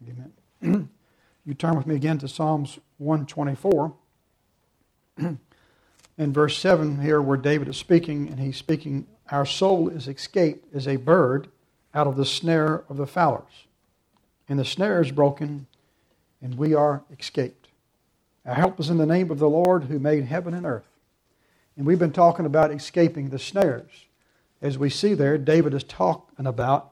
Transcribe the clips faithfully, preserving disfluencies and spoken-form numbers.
Amen. You turn with me again to Psalms one twenty-four. In verse seven here where David is speaking, and he's speaking, our soul is escaped as a bird out of the snare of the fowlers. And the snare is broken, and we are escaped. Our help is in the name of the Lord who made heaven and earth. And we've been talking about escaping the snares. As we see there, David is talking about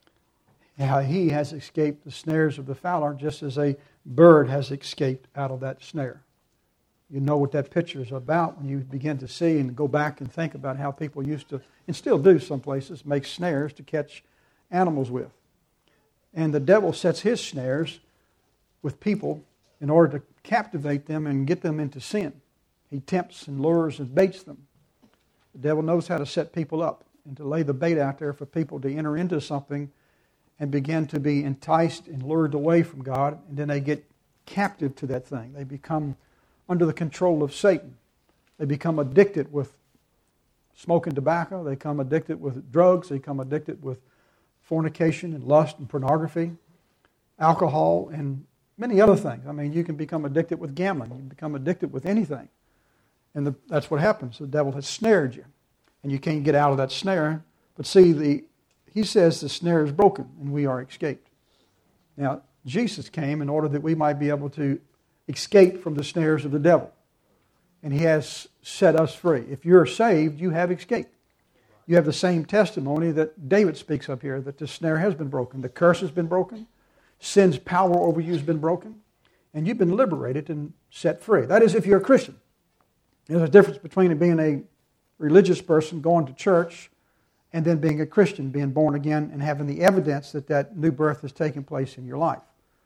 how he has escaped the snares of the fowler just as a bird has escaped out of that snare. You know what that picture is about when you begin to see and go back and think about how people used to, and still do some places, make snares to catch animals with. And the devil sets his snares with people in order to captivate them and get them into sin. He tempts and lures and baits them. The devil knows how to set people up and to lay the bait out there for people to enter into something and begin to be enticed and lured away from God, and then they get captive to that thing. They become under the control of Satan. They become addicted with smoking tobacco. They become addicted with drugs. They become addicted with fornication and lust and pornography, alcohol, and many other things. I mean, you can become addicted with gambling. You can become addicted with anything. And the, that's what happens. The devil has snared you, and you can't get out of that snare. But see, the he says the snare is broken, and we are escaped. Now, Jesus came in order that we might be able to escape from the snares of the devil. And He has set us free. If you're saved, you have escaped. You have the same testimony that David speaks of here, that the snare has been broken. The curse has been broken. Sin's power over you has been broken. And you've been liberated and set free. That is, if you're a Christian. There's a difference between being a religious person, going to church, and then being a Christian, being born again, and having the evidence that that new birth has taken place in your life.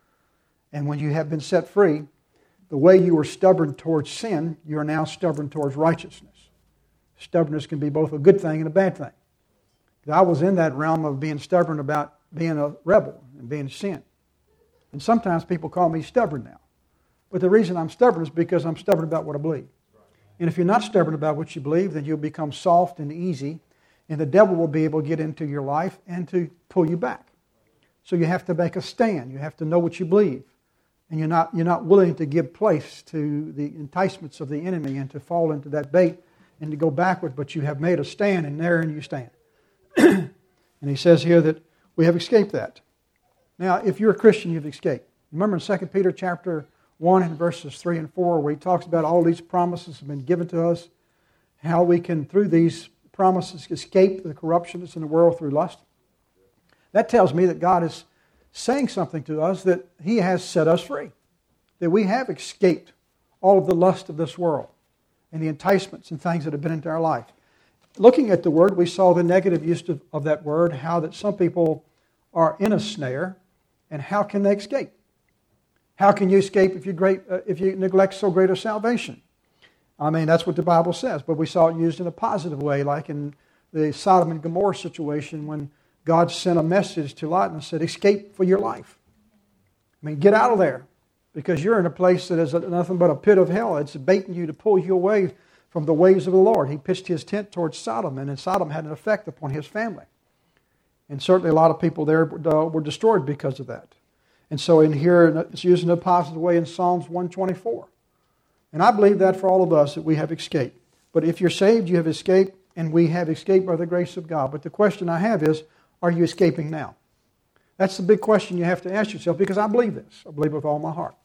And when you have been set free, the way you were stubborn towards sin, you are now stubborn towards righteousness. Stubbornness can be both a good thing and a bad thing. I was in that realm of being stubborn about being a rebel and being sin. And sometimes people call me stubborn now. But the reason I'm stubborn is because I'm stubborn about what I believe. And if you're not stubborn about what you believe, then you'll become soft and easy, and the devil will be able to get into your life and to pull you back. So you have to make a stand. You have to know what you believe. And you're not, you're not willing to give place to the enticements of the enemy and to fall into that bait and to go backward, but you have made a stand, and therein you stand. And he says here that we have escaped that. Now, if you're a Christian, you've escaped. Remember in Second Peter chapter one and verses three and four, where he talks about all these promises have been given to us, how we can, through these promises, escape the corruption that's in the world through lust. That tells me that God is saying something to us, that He has set us free, that we have escaped all of the lust of this world and the enticements and things that have been into our life. Looking at the word, we saw the negative use of, of that word, how that some people are in a snare, and how can they escape? How can you escape if you great uh, if you neglect so great a salvation? I mean, that's what the Bible says, but we saw it used in a positive way, like in the Sodom and Gomorrah situation when God sent a message to Lot and said, escape for your life. I mean, get out of there, because you're in a place that is nothing but a pit of hell. It's baiting you to pull you away from the ways of the Lord. He pitched his tent towards Sodom, and Sodom had an effect upon his family. And certainly a lot of people there were destroyed because of that. And so in here, it's used in a positive way in Psalms one twenty-four. And I believe that for all of us, that we have escaped. But if you're saved, you have escaped, and we have escaped by the grace of God. But the question I have is, are you escaping now? That's the big question you have to ask yourself, because I believe this. I believe with all my heart.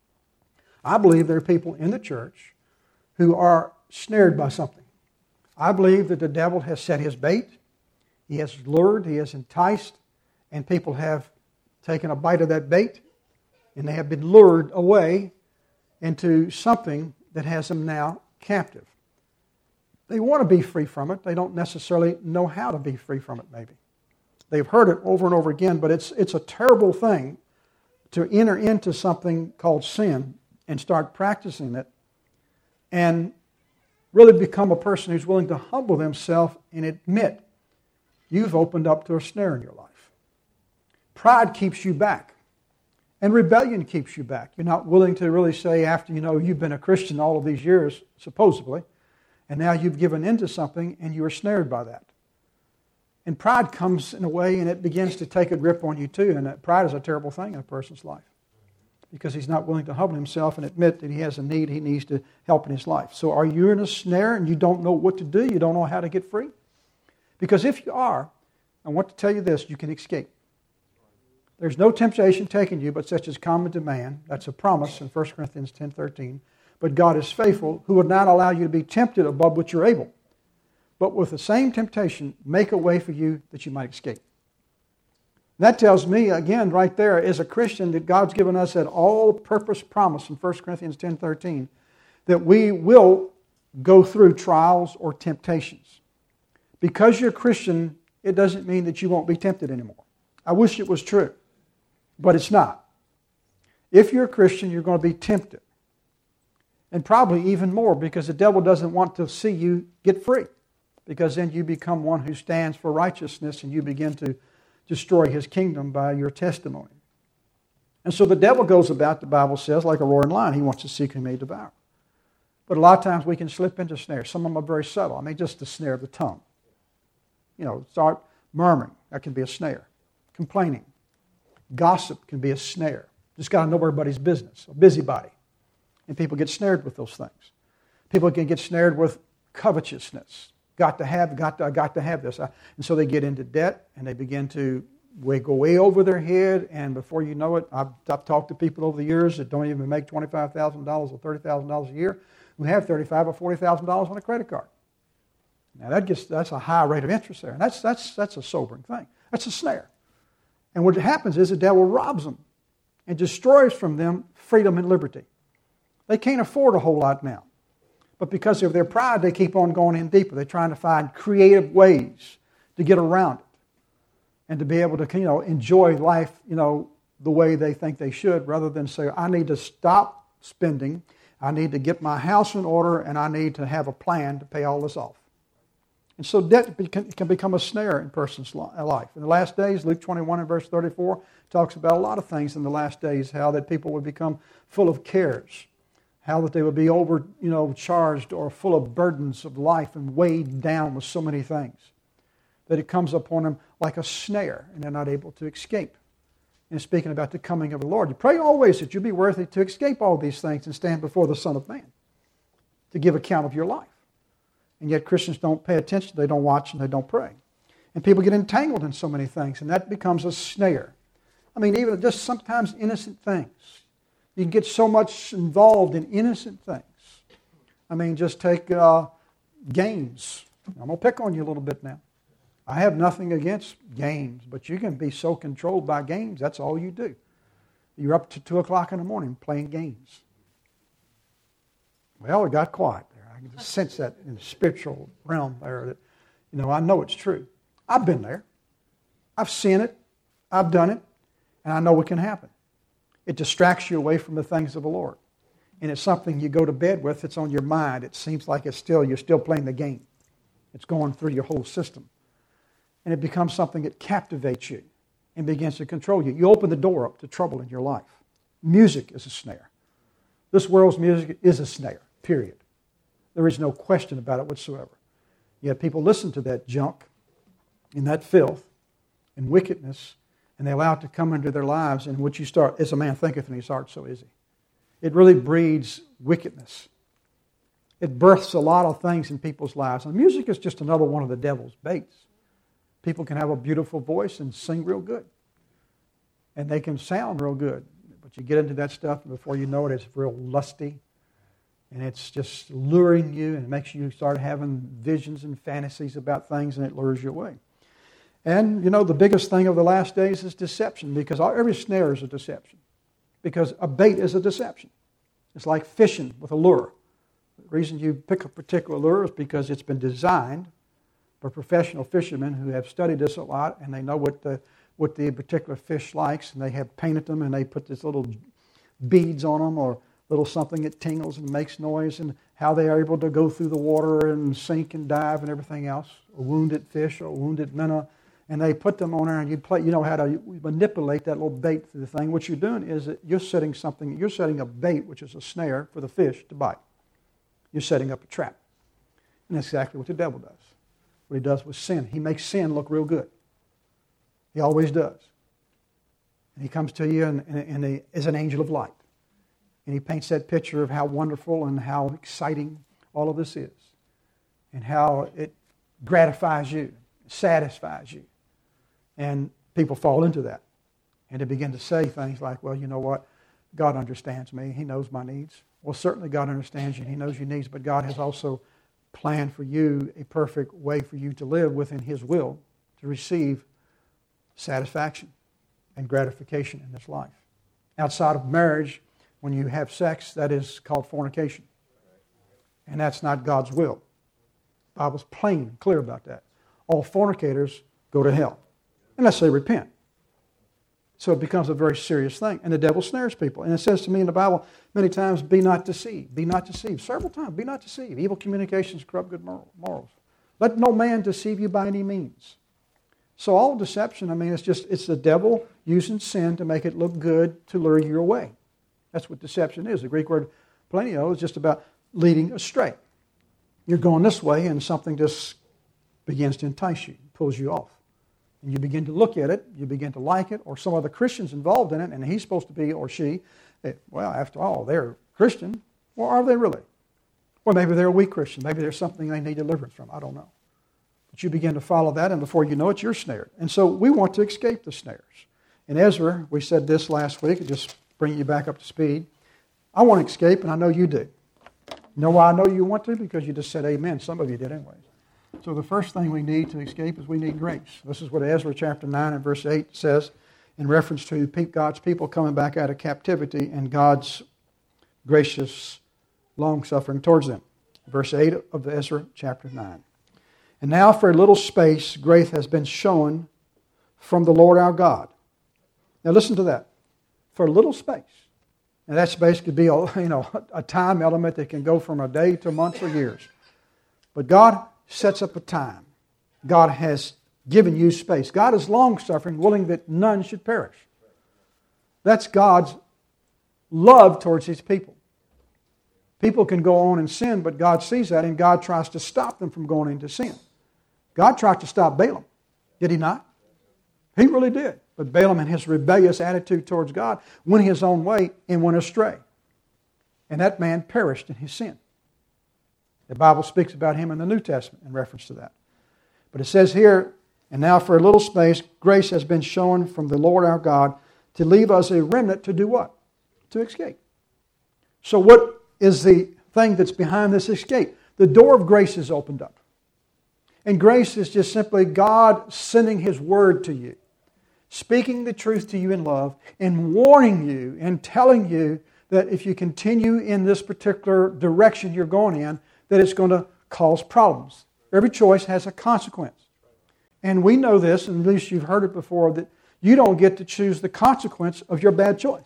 I believe there are people in the church who are snared by something. I believe that the devil has set his bait. He has lured, he has enticed, and people have taken a bite of that bait, and they have been lured away into something that has them now captive. They want to be free from it. They don't necessarily know how to be free from it, maybe. They've heard it over and over again, but it's it's a terrible thing to enter into something called sin and start practicing it and really become a person who's willing to humble themselves and admit you've opened up to a snare in your life. Pride keeps you back. And rebellion keeps you back. You're not willing to really say, after you know you've been a Christian all of these years, supposedly, and now you've given into something and you are snared by that. And pride comes in a way and it begins to take a grip on you too. And that pride is a terrible thing in a person's life because he's not willing to humble himself and admit that he has a need, he needs to help in his life. So are you in a snare and you don't know what to do? You don't know how to get free? Because if you are, I want to tell you this, you can escape. There's no temptation taken you but such as common to man. That's a promise in First Corinthians ten thirteen. But God is faithful, who would not allow you to be tempted above what you're able, but with the same temptation, make a way for you that you might escape. That tells me, again, right there, as a Christian, that God's given us that all-purpose promise in First Corinthians ten thirteen, that we will go through trials or temptations. Because you're a Christian, it doesn't mean that you won't be tempted anymore. I wish it was true, but it's not. If you're a Christian, you're going to be tempted. And probably even more, because the devil doesn't want to see you get free. Because then you become one who stands for righteousness and you begin to destroy his kingdom by your testimony. And so the devil goes about, the Bible says, like a roaring lion. He wants to seek whom he may devour. But a lot of times we can slip into snares. Some of them are very subtle. I mean, just the snare of the tongue. You know, start murmuring. That can be a snare. Complaining. Gossip can be a snare. Just got to know everybody's business. A busybody. And people get snared with those things. People can get snared with covetousness. Got to have, got to, I got to have this. And so they get into debt and they begin to way, go way over their head. And before you know it, I've, I've talked to people over the years that don't even make twenty-five thousand dollars or thirty thousand dollars a year who have thirty-five thousand dollars or forty thousand dollars on a credit card. Now that gets, that's a high rate of interest there. And that's, that's, that's a sobering thing. That's a snare. And what happens is the devil robs them and destroys from them freedom and liberty. They can't afford a whole lot now. But because of their pride, they keep on going in deeper. They're trying to find creative ways to get around it and to be able to, you know, enjoy life, you know, the way they think they should, rather than say, I need to stop spending, I need to get my house in order, and I need to have a plan to pay all this off. And so debt can become a snare in a person's life. In the last days, Luke twenty-one and verse thirty-four talks about a lot of things in the last days, how that people would become full of cares. How that they would be over, you know, charged or full of burdens of life and weighed down with so many things. That it comes upon them like a snare and they're not able to escape. And speaking about the coming of the Lord, you pray always that you be worthy to escape all these things and stand before the Son of Man to give account of your life. And yet Christians don't pay attention, they don't watch, and they don't pray. And people get entangled in so many things, and that becomes a snare. I mean, even just sometimes innocent things. You can get so much involved in innocent things. I mean, just take uh, games. I'm going to pick on you a little bit now. I have nothing against games, but you can be so controlled by games, that's all you do. You're up to two o'clock in the morning playing games. Well, it got quiet there. I can just sense that in the spiritual realm there. That, you know, I know it's true. I've been there. I've seen it. I've done it. And I know what can happen. It distracts you away from the things of the Lord. And it's something you go to bed with. It's on your mind. It seems like it's still, you're still playing the game. It's going through your whole system. And it becomes something that captivates you and begins to control you. You open the door up to trouble in your life. Music is a snare. This world's music is a snare, period. There is no question about it whatsoever. Yet people listen to that junk and that filth and wickedness, and they allow it to come into their lives, and what you start, as a man thinketh in his heart, so is he. It really breeds wickedness. It births a lot of things in people's lives. And music is just another one of the devil's baits. People can have a beautiful voice and sing real good. And they can sound real good. But you get into that stuff, and before you know it, it's real lusty. And it's just luring you, and it makes you start having visions and fantasies about things, and it lures you away. And, you know, the biggest thing of the last days is deception, because every snare is a deception. Because a bait is a deception. It's like fishing with a lure. The reason you pick a particular lure is because it's been designed by professional fishermen who have studied this a lot, and they know what the, what the particular fish likes, and they have painted them, and they put these little beads on them or little something that tingles and makes noise, and how they are able to go through the water and sink and dive and everything else. A wounded fish or a wounded minnow. And they put them on there, and you play. You know how to manipulate that little bait through the thing. What you're doing is that you're setting something. You're setting a bait, which is a snare for the fish to bite. You're setting up a trap, and that's exactly what the devil does. what he does with sin. He makes sin look real good. He always does. And he comes to you and, and, and he is an angel of light. And he paints that picture of how wonderful and how exciting all of this is. And how it gratifies you, satisfies you. And people fall into that. And they begin to say things like, well, you know what? God understands me. He knows my needs. Well, certainly God understands you and He knows your needs, but God has also planned for you a perfect way for you to live within His will to receive satisfaction and gratification in this life. Outside of marriage, when you have sex, that is called fornication. And that's not God's will. The Bible's plain and clear about that. All fornicators go to hell, unless they repent. So it becomes a very serious thing. And the devil snares people. And it says to me in the Bible many times, be not deceived. Be not deceived. Several times, be not deceived. Evil communications corrupt good morals. Let no man deceive you by any means. So all deception, I mean, it's just, it's the devil using sin to make it look good to lure you away. That's what deception is. The Greek word planio is just about leading astray. You're going this way and something just begins to entice you, pulls you off. And you begin to look at it, you begin to like it, or some other Christian's involved in it, and he's supposed to be, or she, well, after all, they're Christian. Well, are they really? Well, maybe they're a weak Christian. Maybe there's something they need deliverance from. I don't know. But you begin to follow that, and before you know it, you're snared. And so we want to escape the snares. In Ezra, we said this last week, just bring you back up to speed. I want to escape, and I know you do. You know why I know you want to? Because you just said amen. Some of you did anyways. So the first thing we need to escape is we need grace. This is what Ezra chapter nine and verse eight says in reference to God's people coming back out of captivity and God's gracious long-suffering towards them. Verse eight of Ezra chapter nine. And now for a little space grace has been shown from the Lord our God. Now listen to that. For a little space. Now that space could be a, you know, a time element that can go from a day to months or years. But God sets up a time. God has given you space. God is long-suffering, willing that none should perish. That's God's love towards His people. People can go on and sin, but God sees that, and God tries to stop them from going into sin. God tried to stop Balaam. Did He not? He really did. But Balaam, in his rebellious attitude towards God, went his own way and went astray. And that man perished in his sin. The Bible speaks about him in the New Testament in reference to that. But it says here, and now for a little space, grace has been shown from the Lord our God to leave us a remnant to do what? To escape. So what is the thing that's behind this escape? The door of grace is opened up. And grace is just simply God sending His word to you, speaking the truth to you in love, and warning you and telling you that if you continue in this particular direction you're going in, that it's going to cause problems. Every choice has a consequence. And we know this, and at least you've heard it before, that you don't get to choose the consequence of your bad choice.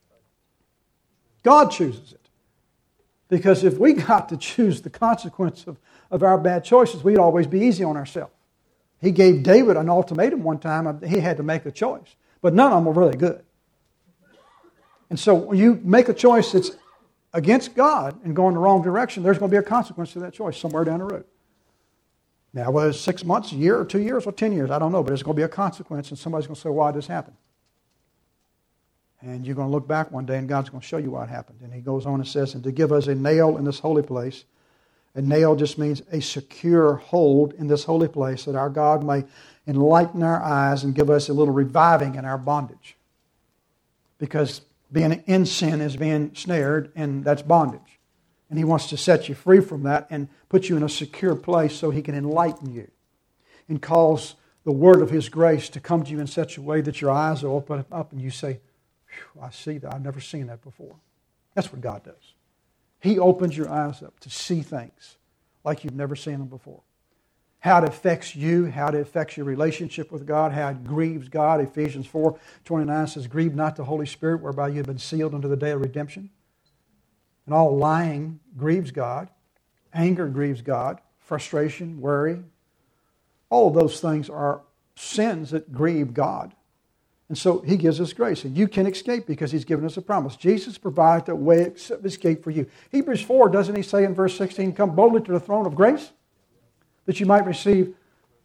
God chooses it. Because if we got to choose the consequence of, of our bad choices, we'd always be easy on ourselves. He gave David an ultimatum one time. He had to make a choice. But none of them were really good. And so when you make a choice that's against God and go in the wrong direction, there's going to be a consequence to that choice somewhere down the road. Now, whether it's six months, a year, or two years, or ten years, I don't know, but there's going to be a consequence, and somebody's going to say, why did this happen? And you're going to look back one day, and God's going to show you what happened. And He goes on and says, and to give us a nail in this holy place. A nail just means a secure hold in this holy place, that our God may enlighten our eyes and give us a little reviving in our bondage. Because being in sin is being snared, and that's bondage. And He wants to set you free from that and put you in a secure place so He can enlighten you and cause the word of His grace to come to you in such a way that your eyes will open up and you say, I see that. I've never seen that before. That's what God does. He opens your eyes up to see things like you've never seen them before. How it affects you, how it affects your relationship with God, how it grieves God. Ephesians four twenty-nine says, grieve not the Holy Spirit, whereby you have been sealed unto the day of redemption. And all lying grieves God. Anger grieves God. Frustration, worry. All of those things are sins that grieve God. And so He gives us grace. And you can escape because He's given us a promise. Jesus provided a way of escape for you. Hebrews four, doesn't He say in verse sixteen, come boldly to the throne of grace, that you might receive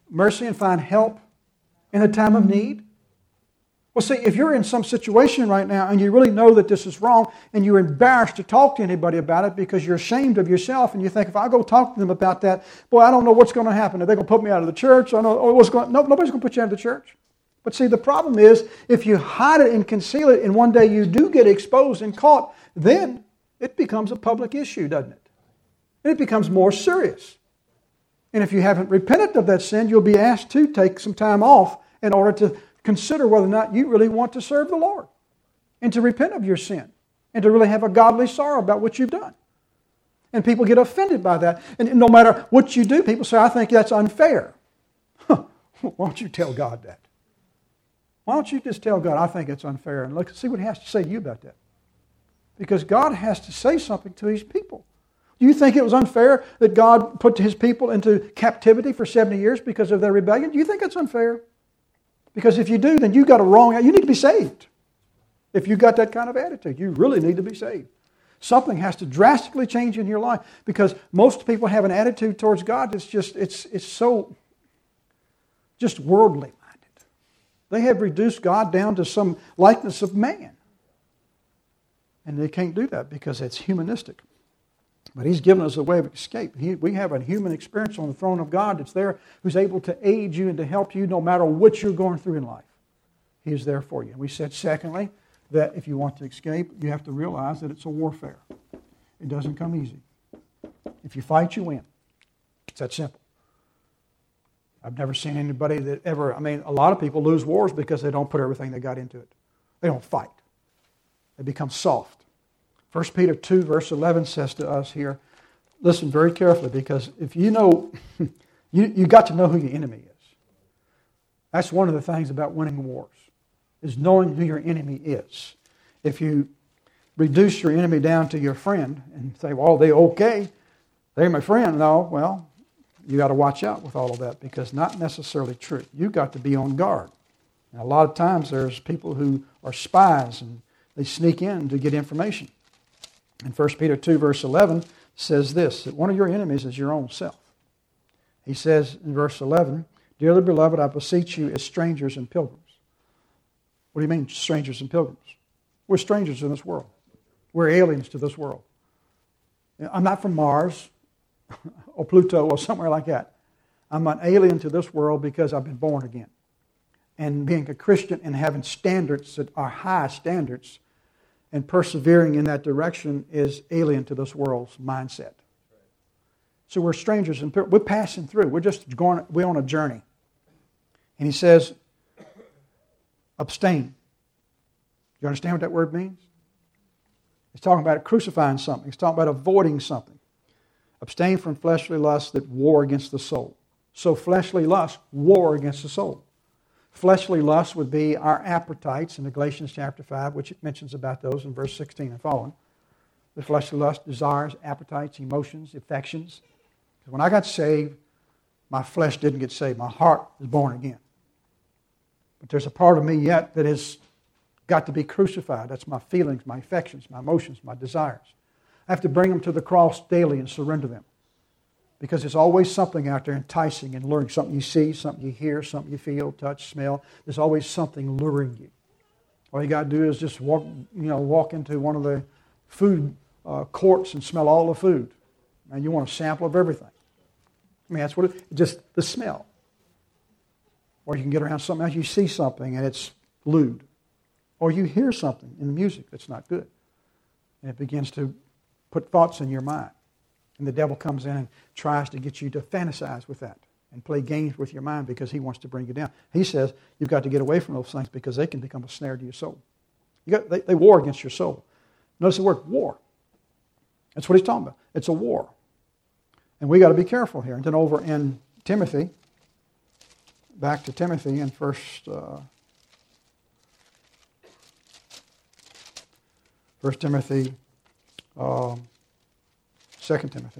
mercy and find help in a time of need? Well, see, if you're in some situation right now and you really know that this is wrong and you're embarrassed to talk to anybody about it because you're ashamed of yourself and you think, if I go talk to them about that, boy, I don't know what's going to happen. Are they going to put me out of the church? I don't know what's going. No, nobody's going to put you out of the church. But see, the problem is, if you hide it and conceal it and one day you do get exposed and caught, then it becomes a public issue, doesn't it? And it becomes more serious. And if you haven't repented of that sin, you'll be asked to take some time off in order to consider whether or not you really want to serve the Lord and to repent of your sin and to really have a godly sorrow about what you've done. And people get offended by that. And no matter what you do, people say, I think that's unfair. Huh. Why don't you tell God that? Why don't you just tell God, I think it's unfair, and look, see what He has to say to you about that? Because God has to say something to His people. Do you think it was unfair that God put His people into captivity for seventy years because of their rebellion? Do you think it's unfair? Because if you do, then you've got a wrong, you need to be saved. If you've got that kind of attitude, you really need to be saved. Something has to drastically change in your life, because most people have an attitude towards God that's just, it's, it's so just worldly minded. They have reduced God down to some likeness of man. And they can't do that because it's humanistic. But He's given us a way of escape. He, we have a human experience on the throne of God that's there, who's able to aid you and to help you no matter what you're going through in life. He is there for you. And we said, secondly, that if you want to escape, you have to realize that it's a warfare. It doesn't come easy. If you fight, you win. It's that simple. I've never seen anybody that ever, I mean, a lot of people lose wars because they don't put everything they got into it. They don't fight. They become soft. First Peter two, verse eleven says to us here, listen very carefully, because if you know, you you got to know who your enemy is. That's one of the things about winning wars, is knowing who your enemy is. If you reduce your enemy down to your friend and say, well, they're okay, they're my friend. No, well, you got to watch out with all of that, because not necessarily true. You've got to be on guard. And a lot of times there's people who are spies and they sneak in to get information. And First Peter two, verse eleven says this, that one of your enemies is your own self. He says in verse eleven, dearly beloved, I beseech you as strangers and pilgrims. What do you mean, strangers and pilgrims? We're strangers in this world. We're aliens to this world. I'm not from Mars or Pluto or somewhere like that. I'm an alien to this world because I've been born again. And being a Christian and having standards that are high standards and persevering in that direction is alien to this world's mindset. So we're strangers and we're passing through. We're just going, we're on a journey. And he says, abstain. You understand what that word means? He's talking about crucifying something. He's talking about avoiding something. Abstain from fleshly lusts that war against the soul. So fleshly lusts war against the soul. Fleshly lust would be our appetites in Galatians chapter five, which it mentions about those in verse sixteen and following. The fleshly lust, desires, appetites, emotions, affections. When I got saved, my flesh didn't get saved. My heart was born again. But there's a part of me yet that has got to be crucified. That's my feelings, my affections, my emotions, my desires. I have to bring them to the cross daily and surrender them. Because there's always something out there enticing and luring. Something you see, something you hear, something you feel, touch, smell. There's always something luring you. All you got to do is just walk, you know, walk into one of the food uh, courts and smell all the food. And you want a sample of everything. I mean, that's what it, just the smell. Or you can get around something else, you see something and it's lewd. Or you hear something in the music that's not good. And it begins to put thoughts in your mind. And the devil comes in and tries to get you to fantasize with that and play games with your mind because he wants to bring you down. He says you've got to get away from those things because they can become a snare to your soul. You got, they, they war against your soul. Notice the word war. That's what he's talking about. It's a war. And we got to be careful here. And then over in Timothy, back to Timothy in first, uh, First Timothy, uh, Second Timothy,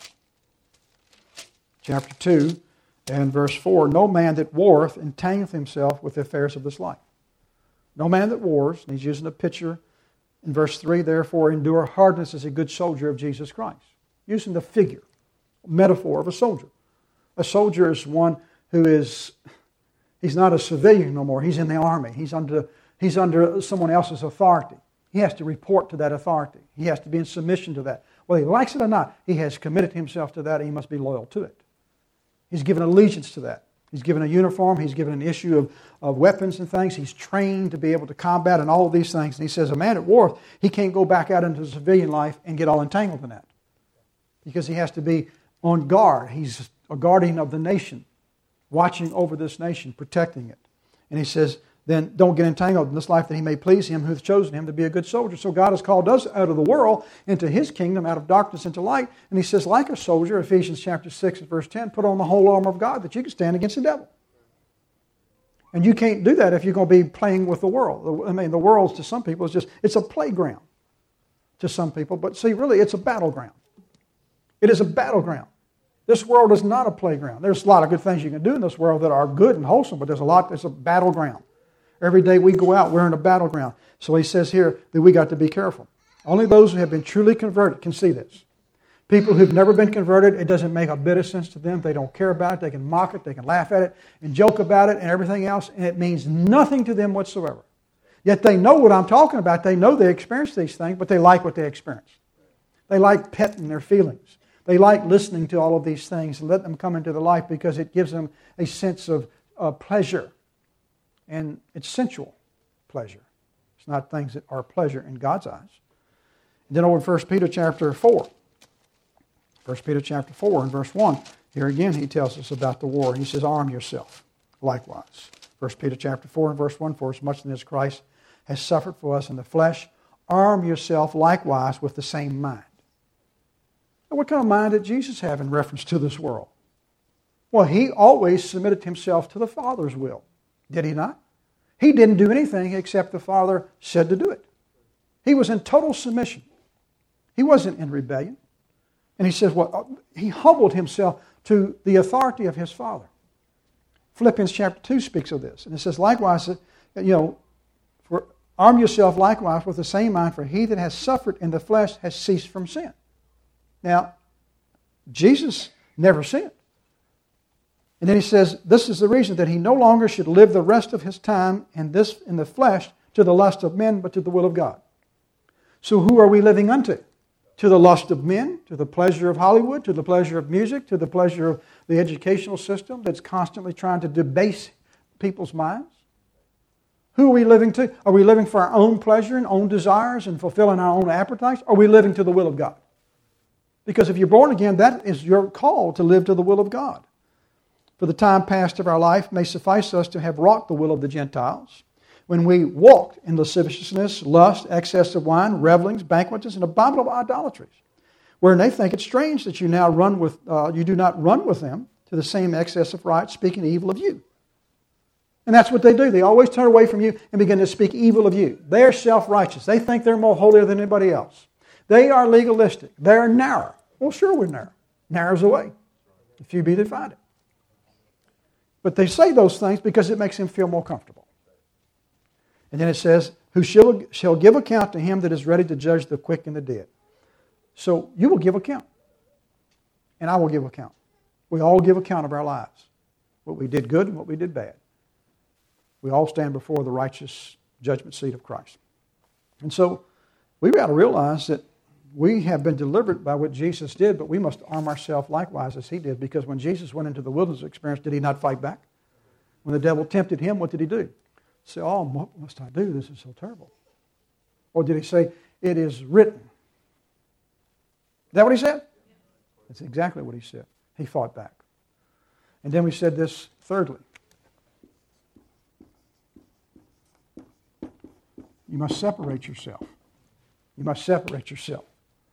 chapter two, and verse four, no man that warreth entangleth himself with the affairs of this life. No man that wars, and he's using a picture in verse three, therefore endure hardness as a good soldier of Jesus Christ. Using the figure, metaphor of a soldier. A soldier is one who is, he's not a civilian no more. He's in the army. He's under, he's under someone else's authority. He has to report to that authority. He has to be in submission to that. Whether he likes it or not, he has committed himself to that and he must be loyal to it. He's given allegiance to that. He's given a uniform. He's given an issue of, of weapons and things. He's trained to be able to combat and all of these things. And he says a man at war, he can't go back out into civilian life and get all entangled in that. Because he has to be on guard. He's a guardian of the nation, watching over this nation, protecting it. And he says, then don't get entangled in this life that he may please him who has chosen him to be a good soldier. So God has called us out of the world into his kingdom, out of darkness into light. And he says, like a soldier, Ephesians chapter six and verse ten, put on the whole armor of God that you can stand against the devil. And you can't do that if you're going to be playing with the world. I mean, the world to some people is just, it's a playground to some people. But see, really, it's a battleground. It is a battleground. This world is not a playground. There's a lot of good things you can do in this world that are good and wholesome, but there's a lot that's a battleground. Every day we go out, we're in a battleground. So he says here that we got to be careful. Only those who have been truly converted can see this. People who've never been converted, it doesn't make a bit of sense to them. They don't care about it. They can mock it. They can laugh at it and joke about it and everything else. And it means nothing to them whatsoever. Yet they know what I'm talking about. They know they experience these things, but they like what they experience. They like petting their feelings. They like listening to all of these things and let them come into their life because it gives them a sense of uh, pleasure. And it's sensual pleasure. It's not things that are pleasure in God's eyes. And then over in First Peter chapter four. First Peter chapter four and verse one. Here again he tells us about the war. He says, arm yourself likewise. First Peter chapter four and verse one. For as much as Christ has suffered for us in the flesh, arm yourself likewise with the same mind. Now, what kind of mind did Jesus have in reference to this world? Well, he always submitted himself to the Father's will. Did he not? He didn't do anything except the Father said to do it. He was in total submission. He wasn't in rebellion. And he says, well, he humbled himself to the authority of his Father. Philippians chapter two speaks of this. And it says, likewise, you know, for, arm yourself likewise with the same mind, for he that has suffered in the flesh has ceased from sin. Now, Jesus never sinned. And then he says, this is the reason that he no longer should live the rest of his time in this in the flesh to the lust of men, but to the will of God. So who are we living unto? To the lust of men, to the pleasure of Hollywood, to the pleasure of music, to the pleasure of the educational system that's constantly trying to debase people's minds? Who are we living to? Are we living for our own pleasure and own desires and fulfilling our own appetites? Or are we living to the will of God? Because if you're born again, that is your call to live to the will of God. For the time past of our life may suffice us to have wrought the will of the Gentiles, when we walked in lasciviousness, lust, excess of wine, revelings, banquets, and abominable idolatries, wherein they think it strange that you now run with, uh, you do not run with them to the same excess of right, speaking evil of you. And that's what they do. They always turn away from you and begin to speak evil of you. They're self-righteous. They think they're more holier than anybody else. They are legalistic. They're narrow. Well, sure we're narrow. Narrow's the way. If you be, they find it. But they say those things because it makes them feel more comfortable. And then it says, who shall, shall give account to him that is ready to judge the quick and the dead. So you will give account. And I will give account. We all give account of our lives. What we did good and what we did bad. We all stand before the righteous judgment seat of Christ. And so we've got to realize that we have been delivered by what Jesus did, but we must arm ourselves likewise as he did, because when Jesus went into the wilderness experience, did he not fight back? When the devil tempted him, what did he do? Say, oh, what must I do? This is so terrible. Or did he say, it is written? Is that what he said? That's exactly what he said. He fought back. And then we said this thirdly. You must separate yourself. You must separate yourself.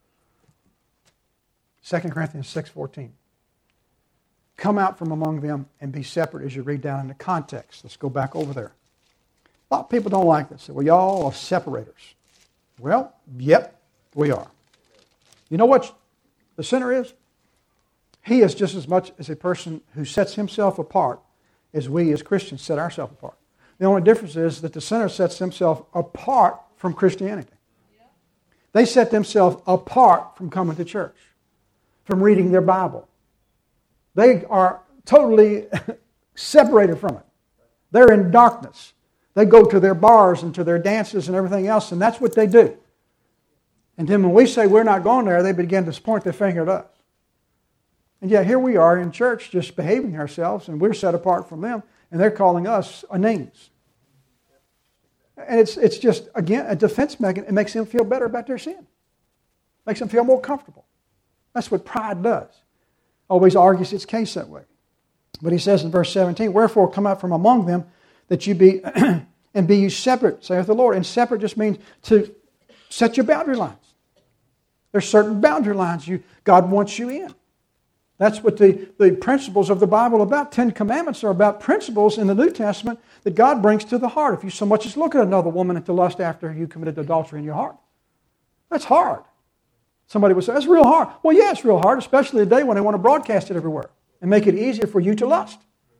Second Corinthians six fourteen. Come out from among them and be separate as you read down in the context. Let's go back over there. A lot of people don't like this. Say, well, y'all are separators. Well, yep, we are. You know what the sinner is? He is just as much as a person who sets himself apart as we as Christians set ourselves apart. The only difference is that the sinner sets himself apart from Christianity. They set themselves apart from coming to church, from reading their Bible. They are totally separated from it. They're in darkness. They go to their bars and to their dances and everything else, and that's what they do. And then when we say we're not going there, they begin to point their finger at us. And yet here we are in church just behaving ourselves, and we're set apart from them, and they're calling us names. And it's it's just, again, a defense mechanism. It makes them feel better about their sin. Makes them feel more comfortable. That's what pride does. Always argues its case that way. But he says in verse seventeen, wherefore come out from among them, that you be, and be you separate, saith the Lord. And separate just means to set your boundary lines. There's certain boundary lines you God wants you in. That's what the, the principles of the Bible are about. Ten Commandments are about principles in the New Testament that God brings to the heart. If you so much as look at another woman and to lust after you committed adultery in your heart. That's hard. Somebody would say, that's real hard. Well, yeah, it's real hard, especially today when they want to broadcast it everywhere and make it easier for you to lust.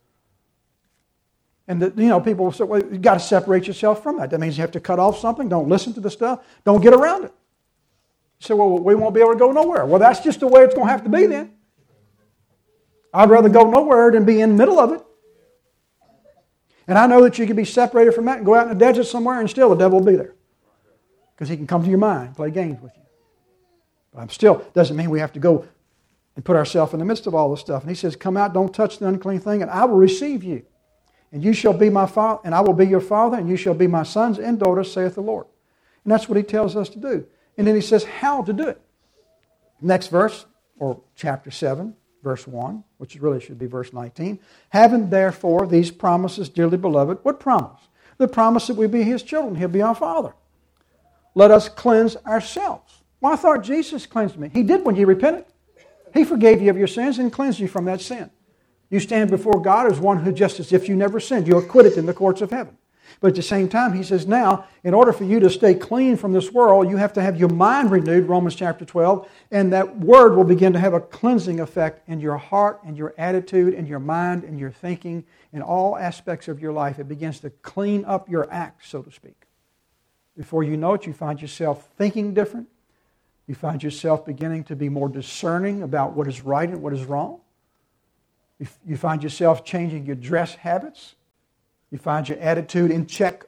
And, the, you know, people will say, well, you've got to separate yourself from that. That means you have to cut off something. Don't listen to the stuff. Don't get around it. You say, well, we won't be able to go nowhere. Well, that's just the way it's going to have to be then. I'd rather go nowhere than be in the middle of it. And I know that you can be separated from that and go out in the desert somewhere and still the devil will be there. Because he can come to your mind and play games with you. But I'm still, doesn't mean we have to go and put ourselves in the midst of all this stuff. And he says, come out, don't touch the unclean thing, and I will receive you. And you shall be my father, and I will be your father, and you shall be my sons and daughters, saith the Lord. And that's what he tells us to do. And then he says how to do it. Next verse, or chapter seven, verse one, which really should be verse nineteen. Having therefore these promises, dearly beloved, what promise? The promise that we be his children, he'll be our father. Let us cleanse ourselves. Well, I thought Jesus cleansed me. He did when you repented. He forgave you of your sins and cleansed you from that sin. You stand before God as one who, just as if you never sinned, you're acquitted in the courts of heaven. But at the same time, he says, now, in order for you to stay clean from this world, you have to have your mind renewed, Romans chapter twelve, and that word will begin to have a cleansing effect in your heart and your attitude and your mind and your thinking in all aspects of your life. It begins to clean up your act, so to speak. Before you know it, you find yourself thinking different. You find yourself beginning to be more discerning about what is right and what is wrong. You find yourself changing your dress habits. You find your attitude in check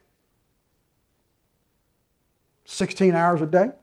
sixteen hours a day.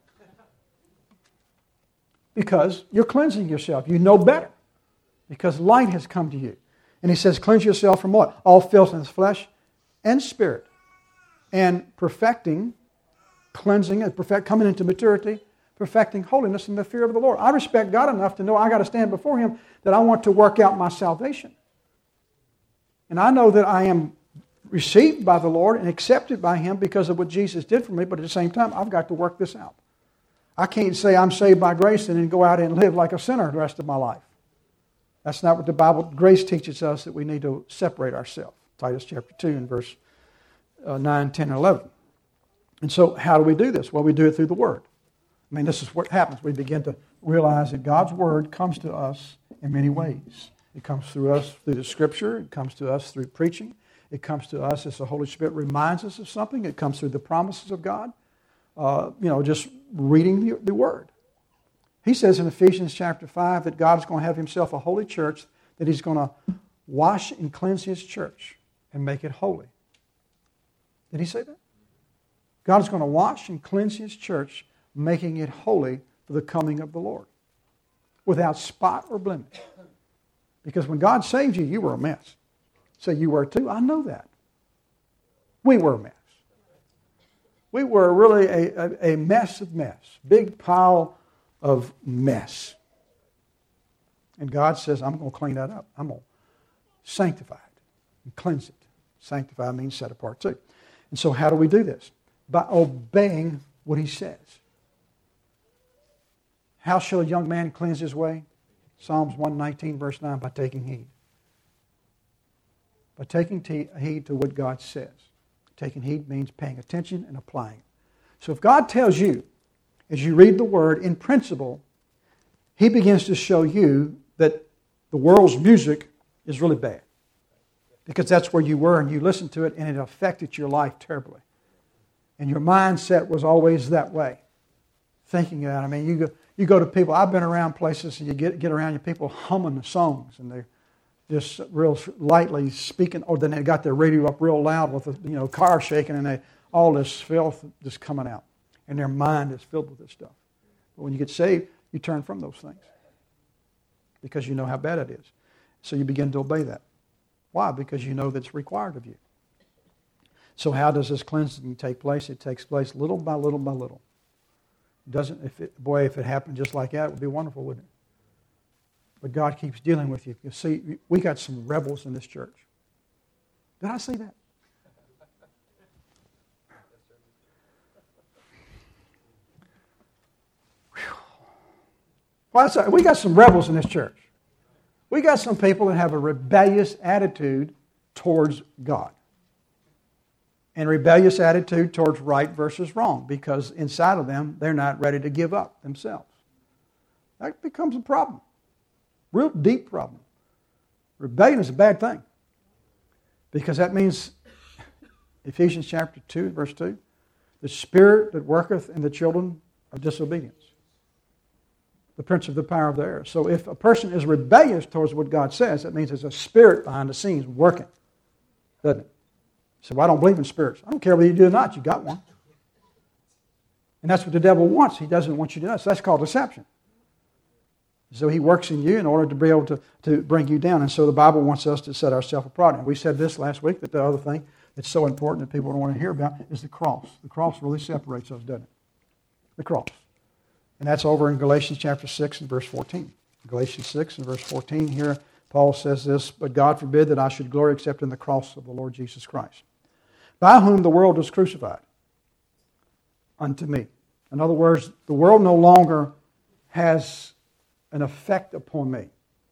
Because you're cleansing yourself. You know better. Because light has come to you. And he says, cleanse yourself from what? All filthiness, flesh and spirit. And perfecting, cleansing, and perfect, coming into maturity, perfecting holiness in the fear of the Lord. I respect God enough to know I got to stand before him that I want to work out my salvation. And I know that I am received by the Lord and accepted by him because of what Jesus did for me, but at the same time, I've got to work this out. I can't say I'm saved by grace and then go out and live like a sinner the rest of my life. That's not what the Bible, grace teaches us, that we need to separate ourselves. Titus chapter two and verse uh, nine, ten, and eleven. And so how do we do this? Well, we do it through the Word. I mean, this is what happens. We begin to realize that God's Word comes to us in many ways. It comes through us through the Scripture. It comes to us through preaching. It comes to us as the Holy Spirit reminds us of something. It comes through the promises of God. Uh, you know, just reading the, the Word. He says in Ephesians chapter five that God is going to have himself a holy church, that he's going to wash and cleanse his church and make it holy. Did he say that? God is going to wash and cleanse his church, making it holy for the coming of the Lord, without spot or blemish. Because when God saved you, you were a mess. So you were too. I know that. We were a mess. We were really a, a, a mess of mess. Big pile of mess. And God says, I'm going to clean that up. I'm going to sanctify it and cleanse it. Sanctify means set apart too. And so how do we do this? By obeying what he says. How shall a young man cleanse his way? Psalms one nineteen, verse nine, by taking heed. By taking te- heed to what God says. Taking heed means paying attention and applying. So if God tells you, as you read the Word, in principle, he begins to show you that the world's music is really bad. Because that's where you were and you listened to it and it affected your life terribly. And your mindset was always that way. Thinking about it. I mean, you go, you go to people, I've been around places and you get, get around your people humming the songs and they're just real lightly speaking, or then they got their radio up real loud with the you know car shaking, and they all this filth just coming out, and their mind is filled with this stuff. But when you get saved, you turn from those things because you know how bad it is. So you begin to obey that. Why? Because you know that's required of you. So how does this cleansing take place? It takes place little by little by little. It doesn't if it, boy, if it happened just like that, it would be wonderful, wouldn't it? But God keeps dealing with you. You see, we got some rebels in this church. Did I say that? Well, that's, we got some rebels in this church. We got some people that have a rebellious attitude towards God. And rebellious attitude towards right versus wrong, because inside of them, they're not ready to give up themselves. That becomes a problem. Real deep problem. Rebellion is a bad thing. Because that means, Ephesians chapter two, verse two, the spirit that worketh in the children of disobedience. The prince of the power of the air. So if a person is rebellious towards what God says, that means there's a spirit behind the scenes working. Doesn't it? So well, I don't believe in spirits. I don't care whether you do or not, you got one. And that's what the devil wants. He doesn't want you to know. So that's called deception. So he works in you in order to be able to, to bring you down. And so the Bible wants us to set ourselves apart. And we said this last week, that the other thing that's so important that people don't want to hear about is the cross. The cross really separates us, doesn't it? The cross. And that's over in Galatians chapter six and verse fourteen. Galatians six and verse fourteen, here Paul says this, but God forbid that I should glory except in the cross of the Lord Jesus Christ, by whom the world is crucified unto me. In other words, the world no longer has an effect upon me.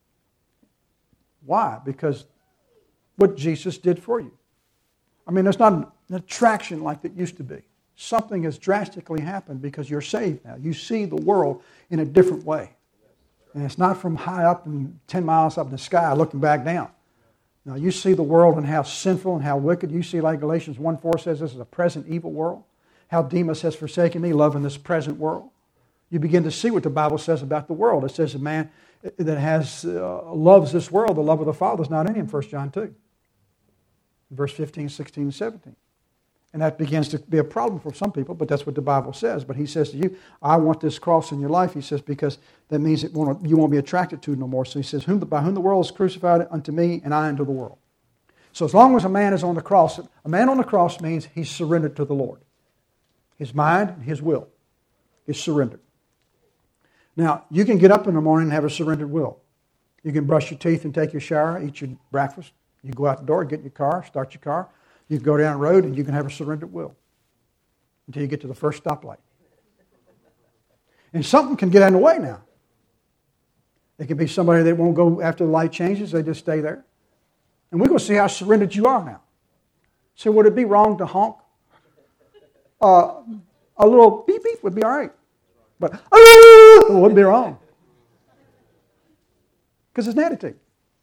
Why? Because what Jesus did for you. I mean, there's not an attraction like it used to be. Something has drastically happened because you're saved now. You see the world in a different way. And it's not from high up and ten miles up in the sky looking back down. Now, you see the world and how sinful and how wicked. You see, like Galatians one four says, this is a present evil world. How Demas has forsaken me, loving this present world. You begin to see what the Bible says about the world. It says a man that has uh, loves this world, the love of the Father is not in him, First John two. Verse fifteen, sixteen, and seventeen. And that begins to be a problem for some people, but that's what the Bible says. But he says to you, I want this cross in your life, he says, because that means it won't, you won't be attracted to it no more. So he says, whom, by whom the world is crucified unto me, and I unto the world. So as long as a man is on the cross, a man on the cross means he's surrendered to the Lord. His mind and his will is surrendered. Now, you can get up in the morning and have a surrendered will. You can brush your teeth and take your shower, eat your breakfast. You go out the door, get in your car, start your car. You can go down the road and you can have a surrendered will until you get to the first stoplight. And something can get in the way now. It can be somebody that won't go after the light changes. They just stay there. And we're going to see how surrendered you are now. So would it be wrong to honk? Uh, a little beep beep would be all right. But uh, it wouldn't be wrong. Because it's an attitude.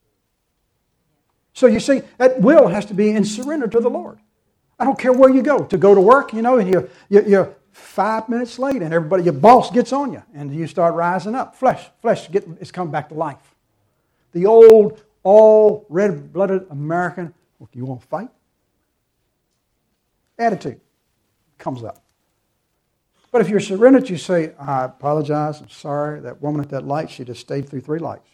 So you see, that will has to be in surrender to the Lord. I don't care where you go. To go to work, you know, and you're, you're five minutes late and everybody, your boss gets on you and you start rising up. Flesh, flesh get, is coming back to life. The old, all red-blooded American, well, you want to fight? Attitude comes up. But if you're surrendered, you say, I apologize, I'm sorry. That woman at that light, she just stayed through three lights.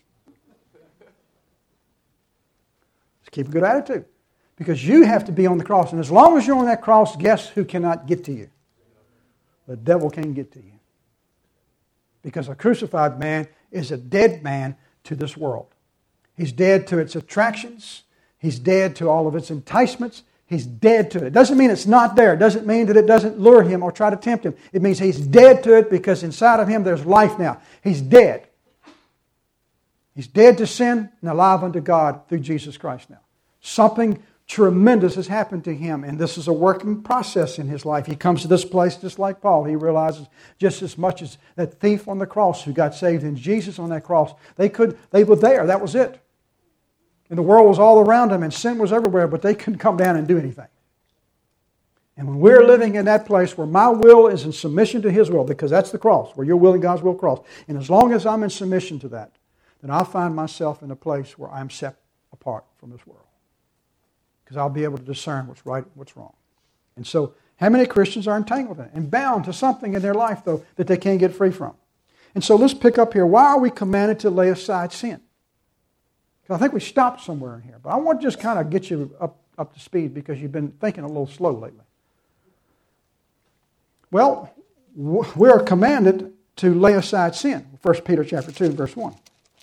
Keep a good attitude. Because you have to be on the cross. And as long as you're on that cross, guess who cannot get to you? The devil can't get to you. Because a crucified man is a dead man to this world. He's dead to its attractions. He's dead to all of its enticements. He's dead to it. It doesn't mean it's not there. It doesn't mean that it doesn't lure him or try to tempt him. It means he's dead to it because inside of him there's life now. He's dead. He's dead to sin and alive unto God through Jesus Christ now. Something tremendous has happened to him, and this is a working process in his life. He comes to this place just like Paul. He realizes just as much as that thief on the cross who got saved in Jesus on that cross, they could, they were there. That was it. And the world was all around them, and sin was everywhere, but they couldn't come down and do anything. And when we're living in that place where my will is in submission to His will, because that's the cross, where your will and God's will cross, and as long as I'm in submission to that, then I'll find myself in a place where I'm set apart apart from this world. Because I'll be able to discern what's right and what's wrong. And so, how many Christians are entangled in it and bound to something in their life, though, that they can't get free from? And so let's pick up here. Why are we commanded to lay aside sin? Because I think we stopped somewhere in here. But I want to just kind of get you up, up to speed because you've been thinking a little slow lately. Well, we are commanded to lay aside sin. First Peter chapter two, verse one.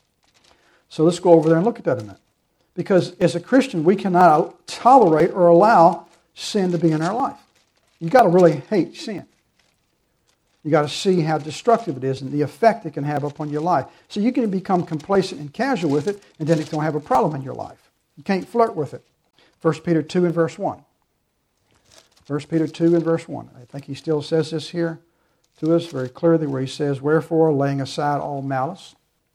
So let's go over there and look at that a minute. Because as a Christian, we cannot tolerate or allow sin to be in our life. You've got to really hate sin. You've got to see how destructive it is and the effect it can have upon your life. So you can become complacent and casual with it, and then it's going to have a problem in your life. You can't flirt with it. First Peter two and verse one. First Peter two and verse one. I think he still says this here to us very clearly where he says, "Wherefore, laying aside all malice."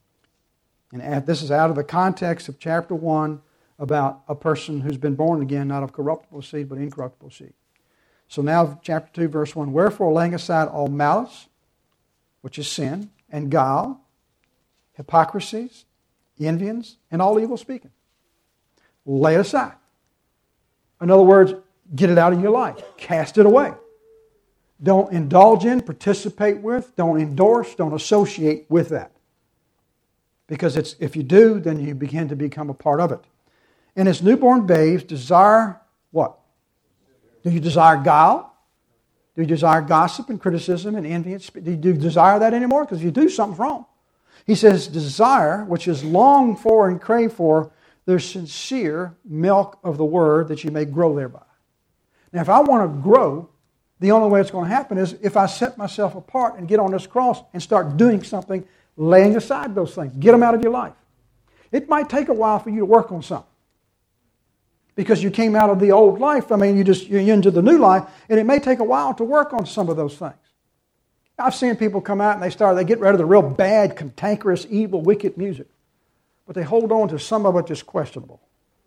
And this is out of the context of chapter one about a person who's been born again, not of corruptible seed, but incorruptible seed. So now, chapter two, verse one, "Wherefore, laying aside all malice," which is sin, "and guile, hypocrisies, envyings, and all evil speaking." Lay it aside. In other words, get it out of your life. Cast it away. Don't indulge in, participate with, don't endorse, don't associate with that. Because it's, if you do, then you begin to become a part of it. And as newborn babes, desire what? Do you desire guile? Do you desire gossip and criticism and envy? And do you desire that anymore? Because if you do, something's wrong. He says, desire, which is long for and crave for, the sincere milk of the word that you may grow thereby. Now, if I want to grow, the only way it's going to happen is if I set myself apart and get on this cross and start doing something, laying aside those things. Get them out of your life. It might take a while for you to work on something. Because you came out of the old life. I mean, you just, you're into the new life. And it may take a while to work on some of those things. I've seen people come out and they start, they get rid of the real bad, cantankerous, evil, wicked music. But they hold on to some of it just questionable.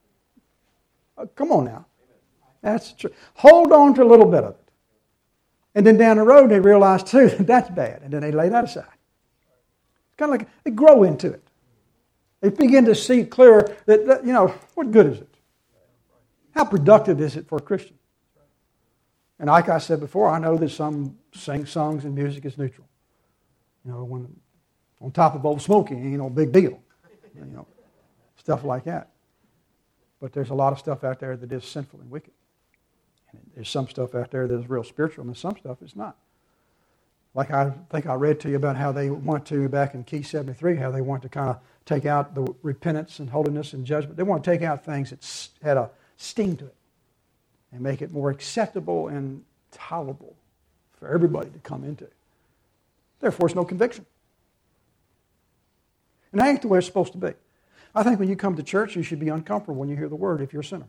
Uh, come on now. That's true. Hold on to a little bit of it. And then down the road they realize too that that's bad. And then they lay that aside. Kind of like they grow into it. They begin to see clearer that, that, you know, what good is it? How productive is it for a Christian? And like I said before, I know that some sing songs and music is neutral. You know, when on top of Old Smoky, ain't no big deal. You know, stuff like that. But there's a lot of stuff out there that is sinful and wicked. And there's some stuff out there that is real spiritual, and some stuff is not. Like I think I read to you about how they want to, back in Key seventy-three, how they want to kind of take out the repentance and holiness and judgment. They want to take out things that had a sting to it and make it more acceptable and tolerable for everybody to come into. Therefore, it's no conviction. And that ain't the way it's supposed to be. I think when you come to church, you should be uncomfortable when you hear the word if you're a sinner.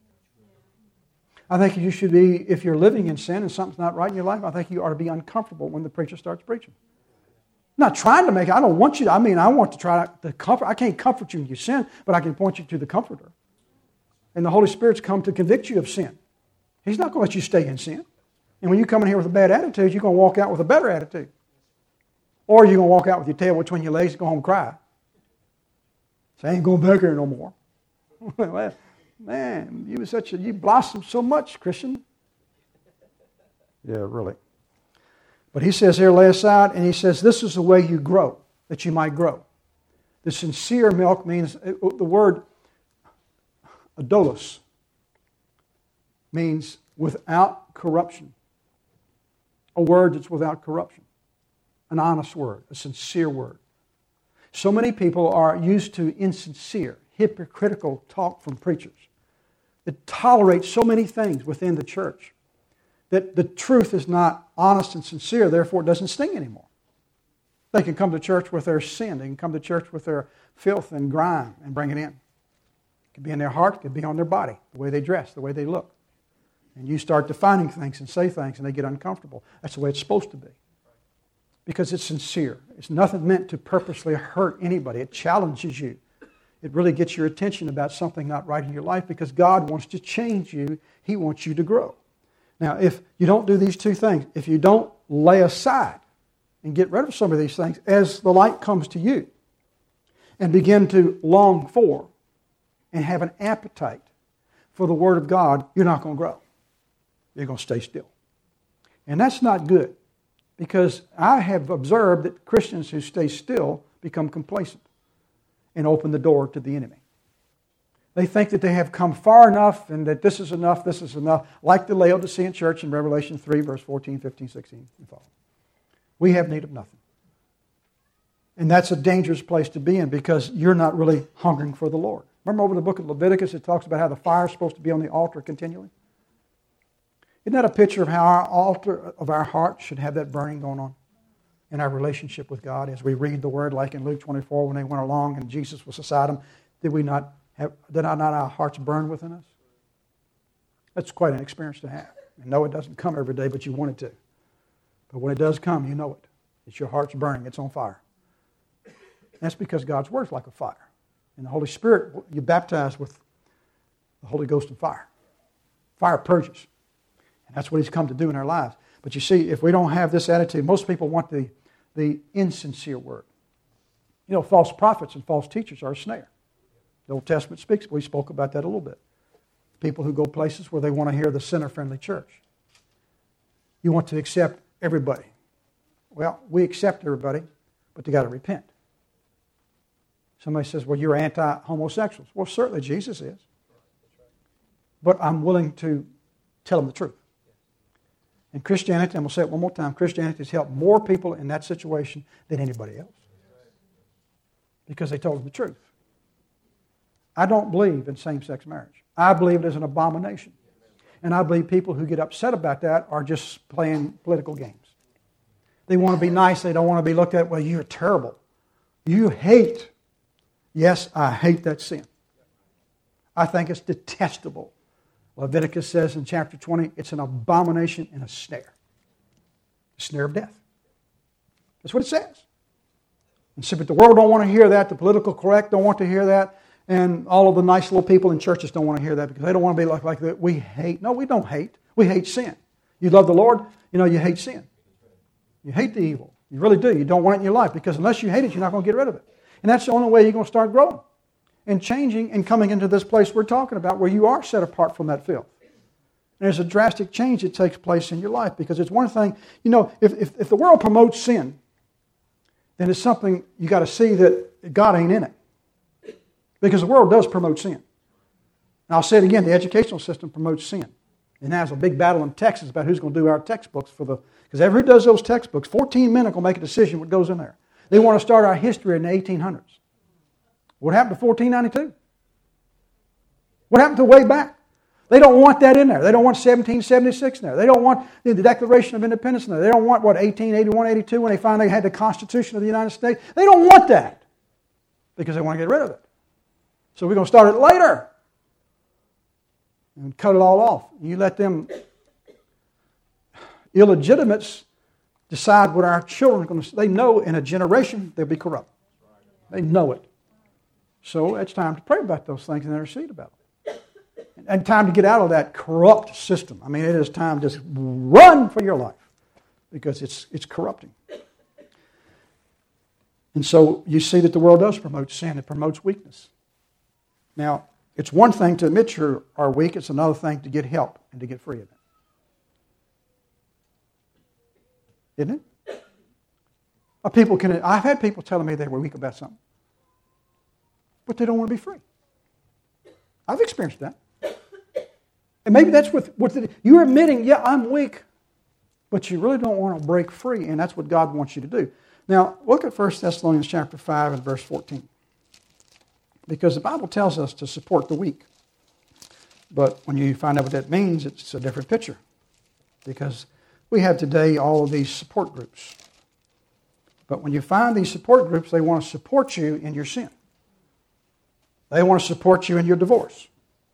I think you should be, if you're living in sin and something's not right in your life, I think you ought to be uncomfortable when the preacher starts preaching. I'm not trying to make it, I don't want you to, I mean, I want to try to comfort, I can't comfort you in your sin, but I can point you to the Comforter. And the Holy Spirit's come to convict you of sin. He's not going to let you stay in sin. And when you come in here with a bad attitude, you're going to walk out with a better attitude. Or you're going to walk out with your tail between your legs and go home and cry. Say, I ain't going back there no more. Well, man, you were such a, you blossomed so much, Christian. Yeah, really. But he says here, lay aside, and he says this is the way you grow, that you might grow. The sincere milk means, the word adolos means without corruption. A word that's without corruption. An honest word, a sincere word. So many people are used to insincere, hypocritical talk from preachers that tolerate so many things within the church that the truth is not honest and sincere, therefore it doesn't sting anymore. They can come to church with their sin. They can come to church with their filth and grime and bring it in. It could be in their heart, it could be on their body, the way they dress, the way they look. And you start defining things and say things and they get uncomfortable. That's the way it's supposed to be. Because it's sincere. It's nothing meant to purposely hurt anybody. It challenges you. It really gets your attention about something not right in your life because God wants to change you. He wants you to grow. Now, if you don't do these two things, if you don't lay aside and get rid of some of these things as the light comes to you and begin to long for and have an appetite for the Word of God, you're not going to grow. You're going to stay still. And that's not good, because I have observed that Christians who stay still become complacent and open the door to the enemy. They think that they have come far enough and that this is enough, this is enough, like the Laodicean church in Revelation three, verse fourteen, fifteen, sixteen, and following. We have need of nothing. And that's a dangerous place to be in, because you're not really hungering for the Lord. Remember over the book of Leviticus, it talks about how the fire is supposed to be on the altar continually? Isn't that a picture of how our altar of our heart should have that burning going on in our relationship with God as we read the Word, like in Luke twenty-four when they went along and Jesus was beside them? Did we not have, did not our hearts burn within us? That's quite an experience to have. And no, it doesn't come every day, but you want it to. But when it does come, you know it. It's your heart's burning. It's on fire. That's because God's Word is like a fire. And the Holy Spirit, you're baptized with the Holy Ghost and fire. Fire purges. And that's what He's come to do in our lives. But you see, if we don't have this attitude, most people want the, the insincere word. You know, false prophets and false teachers are a snare. The Old Testament speaks, we spoke about that a little bit. People who go places where they want to hear the sinner-friendly church. You want to accept everybody. Well, we accept everybody, but they got to repent. Somebody says, well, you're anti-homosexuals. Well, certainly Jesus is. But I'm willing to tell them the truth. And Christianity, I'm going to say it one more time, Christianity has helped more people in that situation than anybody else. Because they told them the truth. I don't believe in same-sex marriage. I believe it is an abomination. And I believe people who get upset about that are just playing political games. They want to be nice. They don't want to be looked at, well, you're terrible. You hate. Yes, I hate that sin. I think it's detestable. Leviticus says in chapter twenty, it's an abomination and a snare. A snare of death. That's what it says. And so, but the world don't want to hear that. The political correct don't want to hear that. And all of the nice little people in churches don't want to hear that because they don't want to be like, like that. We hate. No, we don't hate. We hate sin. You love the Lord, you know you hate sin. You hate the evil. You really do. You don't want it in your life because unless you hate it, you're not going to get rid of it. And that's the only way you're going to start growing and changing and coming into this place we're talking about where you are set apart from that filth. And there's a drastic change that takes place in your life because it's one thing, you know, if, if, if the world promotes sin, then it's something you got to see that God ain't in it. Because the world does promote sin. And I'll say it again, the educational system promotes sin. And now there's a big battle in Texas about who's going to do our textbooks for the, because everyone who does those textbooks, fourteen men are going to make a decision what goes in there. They want to start our history in the eighteen hundreds. What happened to fourteen ninety-two? What happened to way back? They don't want that in there. They don't want seventeen seventy-six in there. They don't want the Declaration of Independence in there. They don't want, what, eighteen eighty-one, eighty-two when they finally had the Constitution of the United States. They don't want that because they want to get rid of it. So we're going to start it later and cut it all off. You let them illegitimates decide what our children are going to. They know in a generation they'll be corrupt. They know it. So it's time to pray about those things and intercede about them. And time to get out of that corrupt system. I mean, it is time to just run for your life because it's it's corrupting. And so you see that the world does promote sin. It promotes weakness. Now, it's one thing to admit you are weak. It's another thing to get help and to get free of it. Isn't it? Or people can. I've had people telling me they were weak about something, but they don't want to be free. I've experienced that. And maybe that's what, what the, you're admitting, yeah, I'm weak, but you really don't want to break free, and that's what God wants you to do. Now, look at First Thessalonians chapter five and verse fourteen. Because the Bible tells us to support the weak. But when you find out what that means, it's a different picture. Because we have today all of these support groups. But when you find these support groups, they want to support you in your sin. They want to support you in your divorce.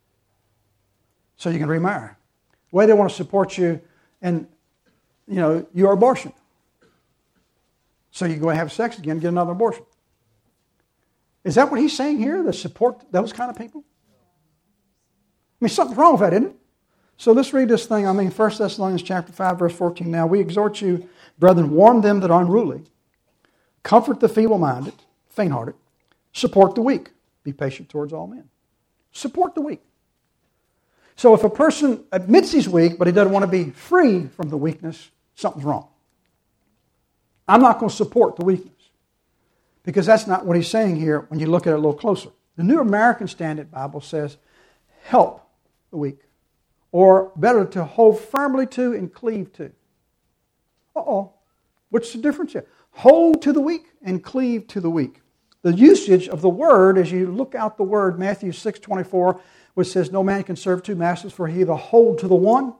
So you can remarry. The way they want to support you in, you know, your abortion. So you go and have sex again and get another abortion. Is that what he's saying here, to support those kind of people? I mean, something's wrong with that, isn't it? So let's read this thing. I mean, First Thessalonians chapter five, verse fourteen. Now we exhort you, brethren, warn them that are unruly, comfort the feeble-minded, faint-hearted, support the weak, be patient towards all men. Support the weak. So if a person admits he's weak, but he doesn't want to be free from the weakness, something's wrong. I'm not going to support the weakness. Because that's not what he's saying here when you look at it a little closer. The New American Standard Bible says, help the weak. Or better, to hold firmly to and cleave to. Uh-oh. What's the difference here? Hold to the weak and cleave to the weak. The usage of the word, as you look out the word, Matthew six twenty-four, which says, no man can serve two masters, for he either hold to the one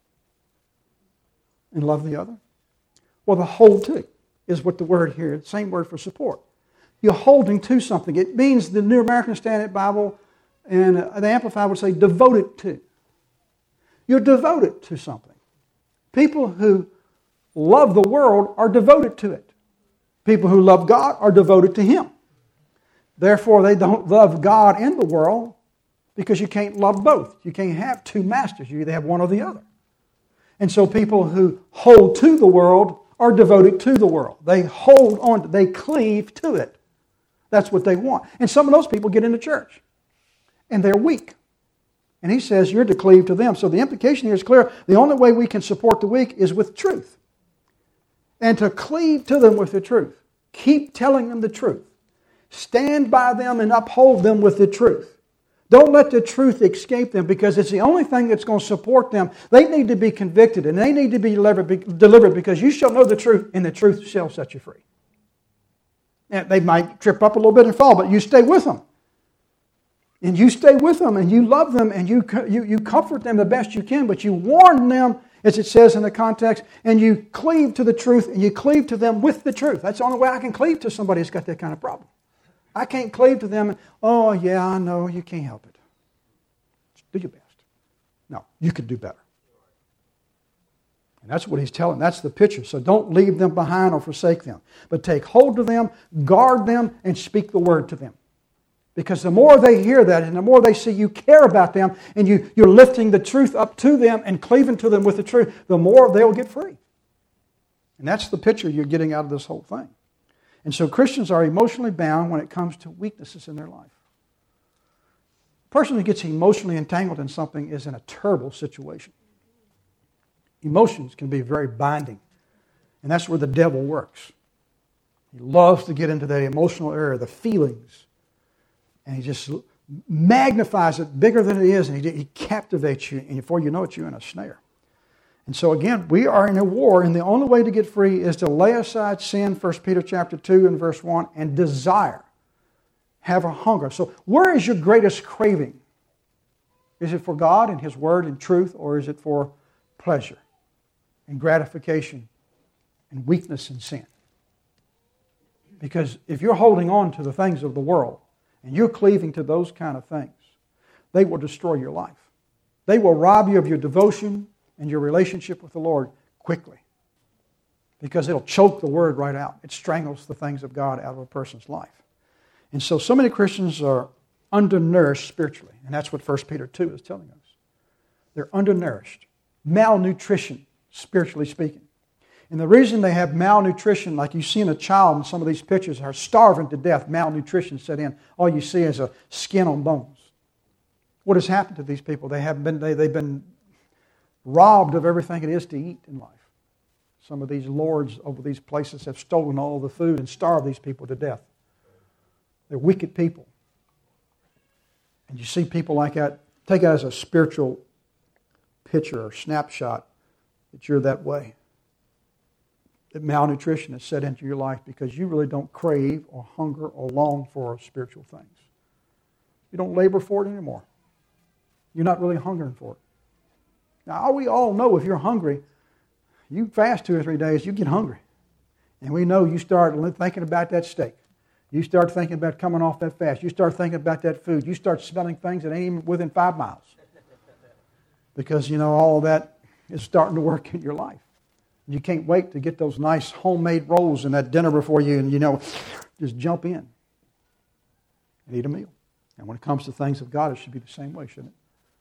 and love the other. Well, the hold to is what the word here, the same word for support. You're holding to something. It means the New American Standard Bible and the Amplified would say devoted to. You're devoted to something. People who love the world are devoted to it. People who love God are devoted to Him. Therefore, they don't love God and the world because you can't love both. You can't have two masters. You either have one or the other. And so people who hold to the world are devoted to the world. They hold on, they cleave to it. That's what they want. And some of those people get into church. And they're weak. And he says you're to cleave to them. So the implication here is clear. The only way we can support the weak is with truth. And to cleave to them with the truth. Keep telling them the truth. Stand by them and uphold them with the truth. Don't let the truth escape them because it's the only thing that's going to support them. They need to be convicted and they need to be delivered because you shall know the truth and the truth shall set you free. Now, they might trip up a little bit and fall, but you stay with them. And you stay with them and you love them and you, you, you comfort them the best you can, but you warn them, as it says in the context, and you cleave to the truth and you cleave to them with the truth. That's the only way I can cleave to somebody who's got that kind of problem. I can't cleave to them and, oh yeah, I know, you can't help it. Do your best. No, you could do better. And that's what he's telling. That's the picture. So don't leave them behind or forsake them. But take hold of them, guard them, and speak the word to them. Because the more they hear that and the more they see you care about them and you, you're lifting the truth up to them and cleaving to them with the truth, the more they'll get free. And that's the picture you're getting out of this whole thing. And so Christians are emotionally bound when it comes to weaknesses in their life. A person who gets emotionally entangled in something is in a terrible situation. Emotions can be very binding. And that's where the devil works. He loves to get into that emotional area, the feelings. And he just magnifies it bigger than it is, and he, he captivates you, and before you know it, you're in a snare. And so again, we are in a war, and the only way to get free is to lay aside sin, First Peter chapter two and verse one, and desire. Have a hunger. So where is your greatest craving? Is it for God and His Word and truth, or is it for pleasure and gratification and weakness and sin? Because if you're holding on to the things of the world, and you're cleaving to those kind of things, they will destroy your life. They will rob you of your devotion and your relationship with the Lord quickly. Because it'll choke the Word right out. It strangles the things of God out of a person's life. And so, so many Christians are undernourished spiritually. And that's what First Peter two is telling us. They're undernourished. Malnutrition, spiritually speaking. And the reason they have malnutrition, like you see in a child in some of these pictures, are starving to death, malnutrition set in. All you see is a skin on bones. What has happened to these people? They have been, they, they've been robbed of everything it is to eat in life. Some of these lords over these places have stolen all the food and starved these people to death. They're wicked people. And you see people like that, take it as a spiritual picture or snapshot that you're that way. That malnutrition is set into your life because you really don't crave or hunger or long for spiritual things. You don't labor for it anymore. You're not really hungering for it. Now, we all know if you're hungry, you fast two or three days, you get hungry. And we know you start thinking about that steak. You start thinking about coming off that fast. You start thinking about that food. You start smelling things that ain't even within five miles. Because, you know, all of that is starting to work in your life. You can't wait to get those nice homemade rolls and that dinner before you and, you know, just jump in and eat a meal. And when it comes to things of God, it should be the same way, shouldn't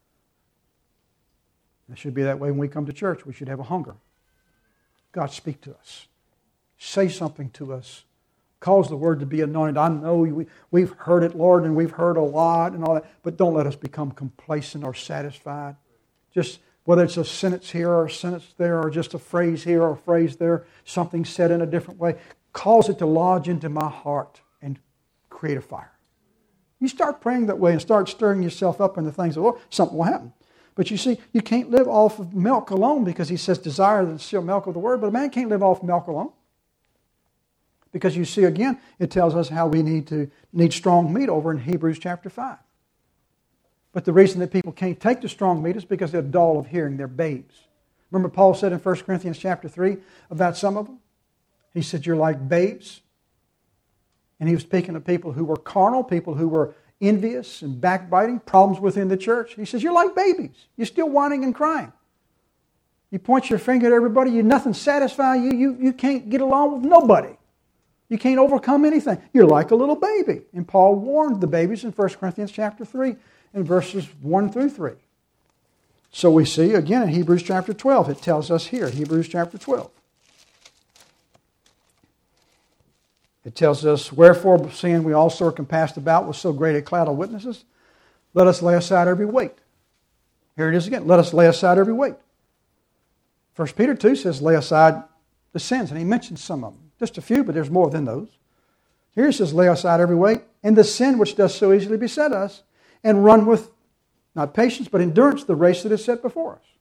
it? It should be that way when we come to church. We should have a hunger. God, speak to us. Say something to us Cause the word to be anointed. I know we, we've heard it, Lord, and we've heard a lot and all that, but don't let us become complacent or satisfied. Just whether it's a sentence here or a sentence there or just a phrase here or a phrase there, something said in a different way, cause it to lodge into my heart and create a fire. You start praying that way and start stirring yourself up into things, well, something will happen. But you see, you can't live off of milk alone because he says desire the still milk of the word, but a man can't live off milk alone. Because you see, again, it tells us how we need to need strong meat over in Hebrews chapter five. But the reason that people can't take the strong meat is because they're dull of hearing. They're babes. Remember Paul said in First Corinthians chapter three about some of them? He said, you're like babes. And he was speaking to people who were carnal, people who were envious and backbiting, problems within the church. He says, you're like babies. You're still whining and crying. You point your finger at everybody. You nothing satisfy you. You, you can't get along with nobody. You can't overcome anything. You're like a little baby. And Paul warned the babies in First Corinthians chapter three in verses one through three. So we see again in Hebrews chapter twelve, it tells us here, Hebrews chapter twelve. It tells us, wherefore seeing we also are compassed about with so great a cloud of witnesses, let us lay aside every weight. Here it is again, let us lay aside every weight. First Peter two says lay aside the sins, and he mentions some of them. Just a few, but there's more than those. Here it says, lay aside every weight, and the sin which does so easily beset us, and run with, not patience, but endurance, the race that is set before us.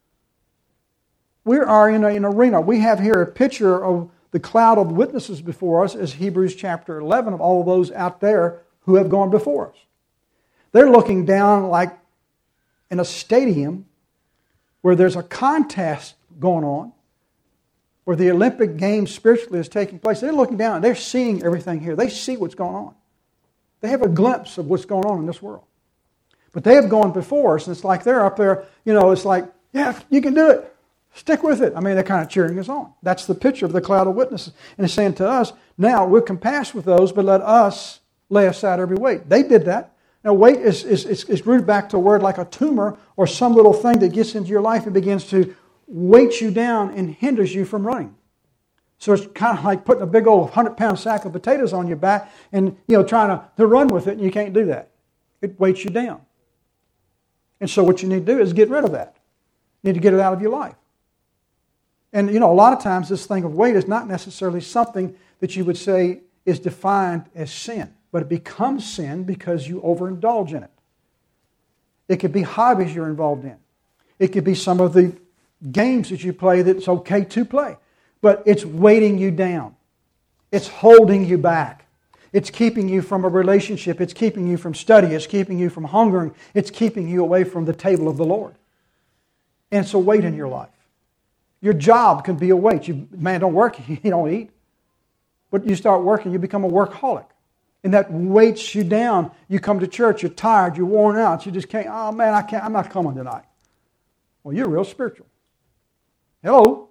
We are in an arena. We have here a picture of the cloud of witnesses before us, as Hebrews chapter eleven, of all of those out there who have gone before us. They're looking down like in a stadium where there's a contest going on, where the Olympic Games spiritually is taking place. They're looking down and they're seeing everything here. They see what's going on. They have a glimpse of what's going on in this world. But they have gone before us, and it's like they're up there, you know, it's like, yeah, you can do it. Stick with it. I mean, they're kind of cheering us on. That's the picture of the cloud of witnesses. And it's saying to us, now we're compassed with those, but let us lay aside every weight. They did that. Now, weight is, is, is, is rooted back to a word like a tumor or some little thing that gets into your life and begins to weights you down and hinders you from running. So it's kind of like putting a big old hundred-pound sack of potatoes on your back and, you know, trying to, to run with it, and you can't do that. It weights you down. And so what you need to do is get rid of that. You need to get it out of your life. And, you know, a lot of times this thing of weight is not necessarily something that you would say is defined as sin, but it becomes sin because you overindulge in it. It could be hobbies you're involved in. It could be some of the games that you play that it's okay to play. But it's weighting you down. It's holding you back. It's keeping you from a relationship. It's keeping you from study. It's keeping you from hungering. It's keeping you away from the table of the Lord. And it's a weight in your life. Your job can be a weight. You, man, don't work, you don't eat. But you start working, you become a workaholic. And that weights you down. You come to church, you're tired, you're worn out. You just can't, oh man, I can't, I'm not coming tonight. Well, you're real spiritual. Hello?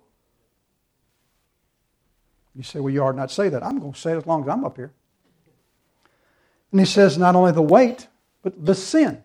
You say, well, you ought not say that. I'm going to say it as long as I'm up here. And he says not only the weight, but the sin.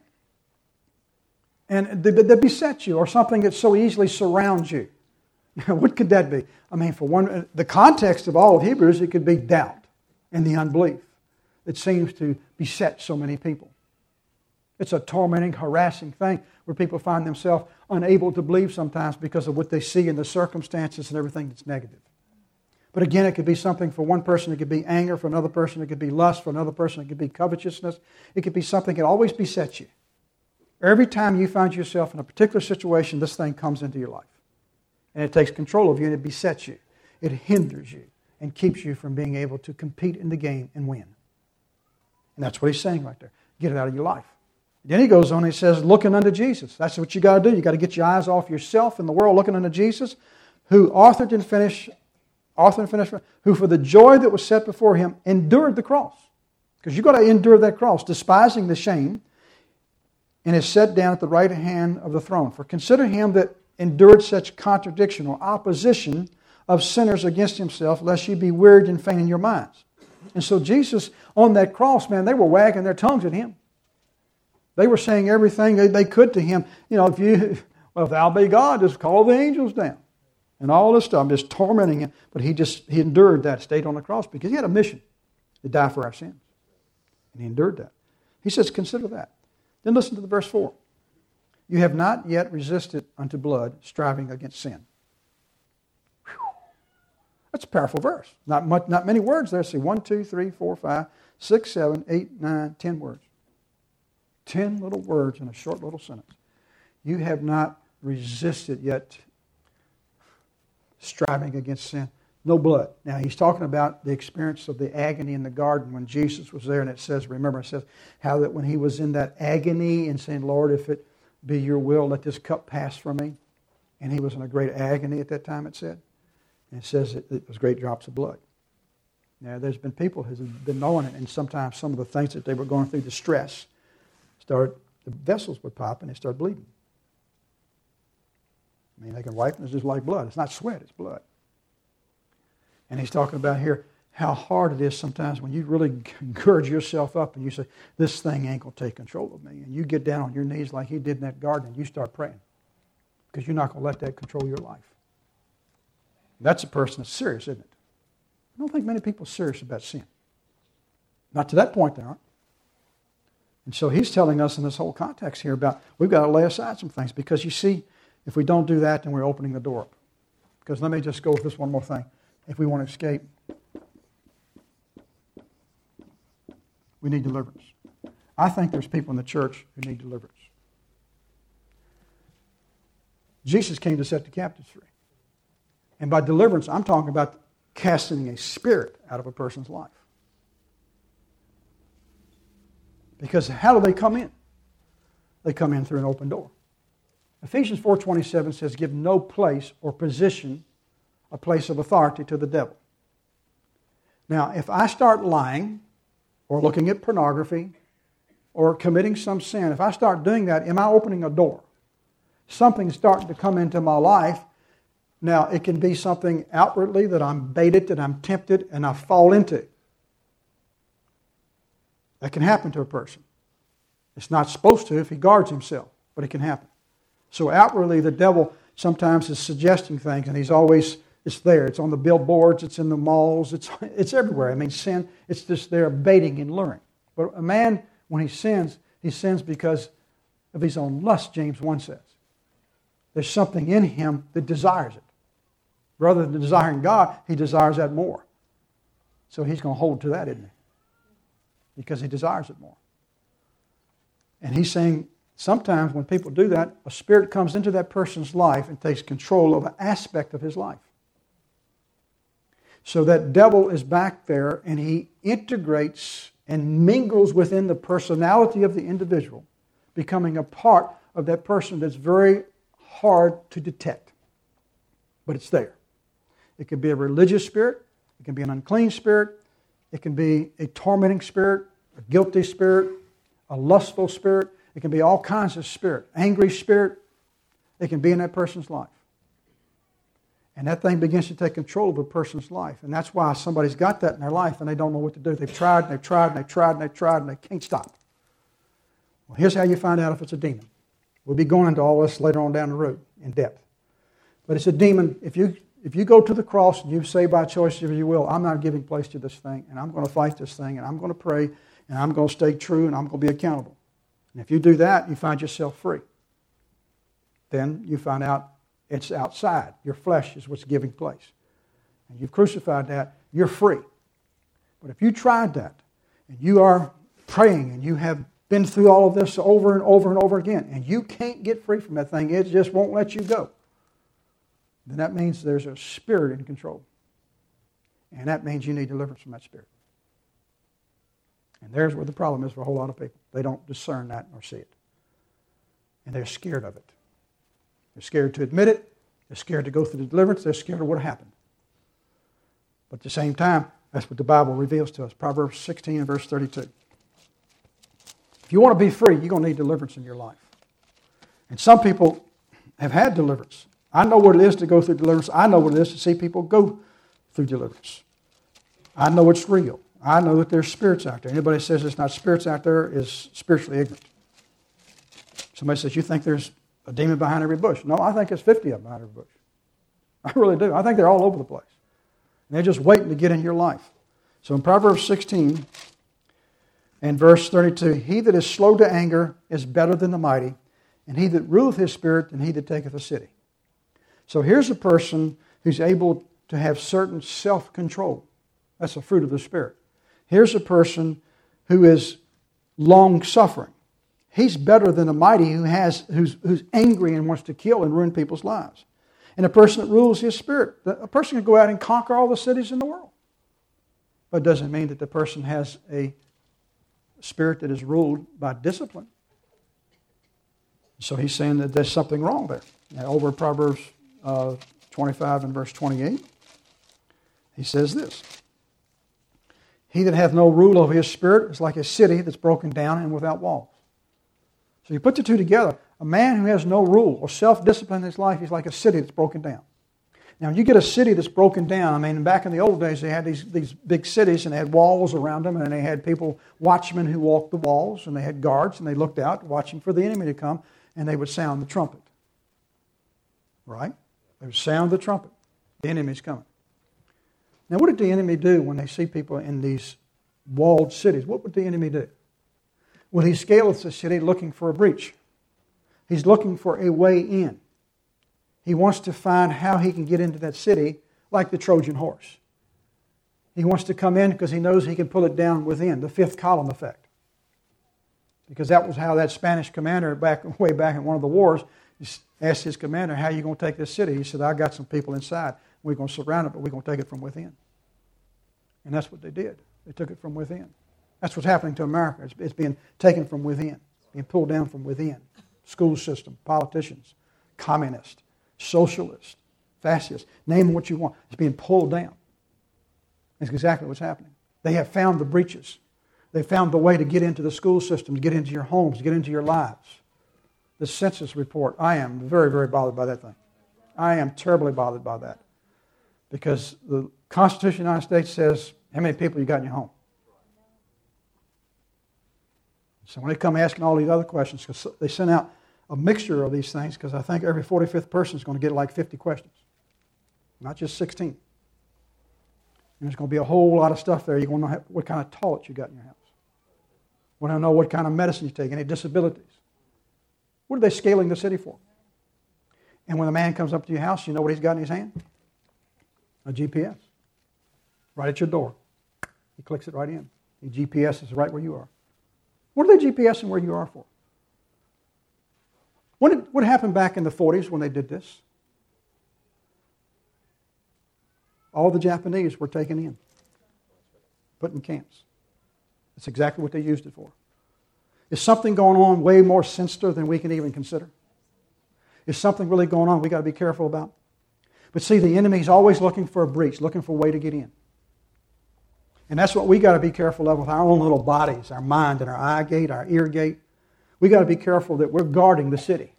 And that besets you, or something that so easily surrounds you. What could that be? I mean, for one, the context of all of Hebrews, it could be doubt and the unbelief that seems to beset so many people. It's a tormenting, harassing thing where people find themselves unable to believe sometimes because of what they see in the circumstances and everything that's negative. But again, it could be something for one person. It could be anger. For another person, it could be lust. For another person, it could be covetousness. It could be something that always besets you. Every time you find yourself in a particular situation, this thing comes into your life. And it takes control of you and it besets you. It hinders you and keeps you from being able to compete in the game and win. And that's what he's saying right there. Get it out of your life. Then he goes on and he says, looking unto Jesus. That's what you got to do. You got to get your eyes off yourself and the world, looking unto Jesus, who authored and finished, authored and finished, who for the joy that was set before him endured the cross. Because you've got to endure that cross, despising the shame, and is set down at the right hand of the throne. For consider him that endured such contradiction or opposition of sinners against himself, lest ye be wearied and faint in your minds. And so Jesus, on that cross, man, they were wagging their tongues at him. They were saying everything they, they could to him. You know, if you, well, if thou be God, just call the angels down. And all this stuff, just tormenting him. But he just, he endured that, stayed on the cross because he had a mission. to die for our sins. And he endured that. He says, consider that. Then listen to the verse four. You have not yet resisted unto blood, striving against sin. Whew. That's a powerful verse. Not much, not many words there. See, one, two, three, four, five, six, seven, eight, nine, ten words. Ten little words in a short little sentence. You have not resisted yet, striving against sin. No blood. Now, he's talking about the experience of the agony in the garden when Jesus was there. And it says, remember, it says how that when he was in that agony and saying, Lord, if it be your will, let this cup pass from me. And he was in a great agony at that time, it said. And it says it, it was great drops of blood. Now, there's been people who have been knowing it, and sometimes some of the things that they were going through, the stress, started, the vessels would pop and they started bleeding. I mean, they can wipe and it's just like blood. It's not sweat, it's blood. And he's talking about here how hard it is sometimes when you really gird yourself up and you say, this thing ain't going to take control of me. And you get down on your knees like he did in that garden and you start praying. Because you're not going to let that control your life. That's a person that's serious, isn't it? I don't think many people are serious about sin. Not to that point they aren't. And so he's telling us in this whole context here about we've got to lay aside some things. Because you see, if we don't do that, then we're opening the door up. Because let me just go with this one more thing. If we want to escape, we need deliverance. I think there's people in the church who need deliverance. Jesus came to set the captives free. And by deliverance, I'm talking about casting a spirit out of a person's life. Because how do they come in? They come in through an open door. Ephesians four twenty-seven says, give no place or position, a place of authority to the devil. Now, if I start lying or looking at pornography or committing some sin, if I start doing that, am I opening a door? Something's starting to come into my life. Now, it can be something outwardly that I'm baited, that I'm tempted, and I fall into. That can happen to a person. It's not supposed to if he guards himself, but it can happen. So outwardly, the devil sometimes is suggesting things, and he's always, it's there. It's on the billboards, it's in the malls, it's, it's everywhere. I mean, sin, it's just there baiting and luring. But a man, when he sins, he sins because of his own lust, James one says. There's something in him that desires it. Rather than desiring God, he desires that more. So he's going to hold to that, isn't he? Because he desires it more. And he's saying, sometimes when people do that, a spirit comes into that person's life and takes control of an aspect of his life. So that devil is back there and he integrates and mingles within the personality of the individual, becoming a part of that person that's very hard to detect. But it's there. It can be a religious spirit. It can be an unclean spirit. It can be a tormenting spirit, a guilty spirit, a lustful spirit. It can be all kinds of spirit. Angry spirit. It can be in that person's life. And that thing begins to take control of a person's life. And that's why somebody's got that in their life and they don't know what to do. They've tried and they've tried and they've tried and they've tried and they can't stop. Well, here's how you find out if it's a demon. We'll be going into all this later on down the road in depth. But it's a demon. If you if you go to the cross and you say by choice, if you will, I'm not giving place to this thing and I'm going to fight this thing and I'm going to pray and I'm going to stay true and I'm going to be accountable. And if you do that, you find yourself free. Then you find out it's outside. Your flesh is what's giving place. And you've crucified that, you're free. But if you tried that and you are praying and you have been through all of this over and over and over again and you can't get free from that thing, it just won't let you go, then that means there's a spirit in control. And that means you need deliverance from that spirit. And there's where the problem is for a whole lot of people. They don't discern that nor see it. And they're scared of it. They're scared to admit it. They're scared to go through the deliverance. They're scared of what happened. But at the same time, that's what the Bible reveals to us. Proverbs sixteen and verse thirty-two. If you want to be free, you're going to need deliverance in your life. And some people have had deliverance. I know what it is to go through deliverance. I know what it is to see people go through deliverance. I know it's real. I know that there's spirits out there. Anybody says there's not spirits out there is spiritually ignorant. Somebody says, you think there's a demon behind every bush? No, I think there's fifty of them behind every bush. I really do. I think they're all over the place. And they're just waiting to get in your life. So in Proverbs sixteen and verse thirty-two, he that is slow to anger is better than the mighty, and he that ruleth his spirit than he that taketh a city. So here's a person who's able to have certain self-control. That's a fruit of the Spirit. Here's a person who is long-suffering. He's better than a mighty who has who's, who's angry and wants to kill and ruin people's lives. And a person that rules his spirit. A person can go out and conquer all the cities in the world. But it doesn't mean that the person has a spirit that is ruled by discipline. So he's saying that there's something wrong there. Now, over Proverbs uh, twenty-five and verse twenty-eight, he says this. He that hath no rule over his spirit is like a city that's broken down and without walls. So you put the two together. A man who has no rule or self-discipline in his life is like a city that's broken down. Now, you get a city that's broken down. I mean, back in the old days, they had these, these big cities, and they had walls around them, and they had people, watchmen who walked the walls, and they had guards, and they looked out, watching for the enemy to come, and they would sound the trumpet. Right? They would sound the trumpet. The enemy's coming. Now, what did the enemy do when they see people in these walled cities? What would the enemy do? Well, he scales the city looking for a breach. He's looking for a way in. He wants to find how he can get into that city like the Trojan horse. He wants to come in because he knows he can pull it down within, the fifth column effect. Because that was how that Spanish commander, back way back in one of the wars, asked his commander, how are you going to take this city? He said, I got some people inside. We're going to surround it, but we're going to take it from within. And that's what they did. They took it from within. That's what's happening to America. It's, it's being taken from within, being pulled down from within. School system, politicians, communists, socialists, fascists, name what you want. It's being pulled down. That's exactly what's happening. They have found the breaches. They found the way to get into the school system, to get into your homes, to get into your lives. The census report, I am very, very bothered by that thing. I am terribly bothered by that. Because the Constitution of the United States says how many people you got in your home. So when they come asking all these other questions, because they send out a mixture of these things, because I think every forty-fifth person is going to get like fifty questions, not just sixteen. And there's going to be a whole lot of stuff there. You're going to know what kind of toilet you got in your house. You want to know what kind of medicine you take, any disabilities. What are they scaling the city for? And when a man comes up to your house, you know what he's got in his hand? A G P S. Right at your door. He clicks it right in. The G P S is right where you are. What are they GPSing where you are for? What, did, what happened back in the forties when they did this? All the Japanese were taken in, put in camps. That's exactly what they used it for. Is something going on way more sinister than we can even consider? Is something really going on we got to be careful about? But see, the enemy's always looking for a breach, looking for a way to get in. And that's what we got to be careful of with our own little bodies, our mind and our eye gate, our ear gate. We got to be careful that we're guarding the city.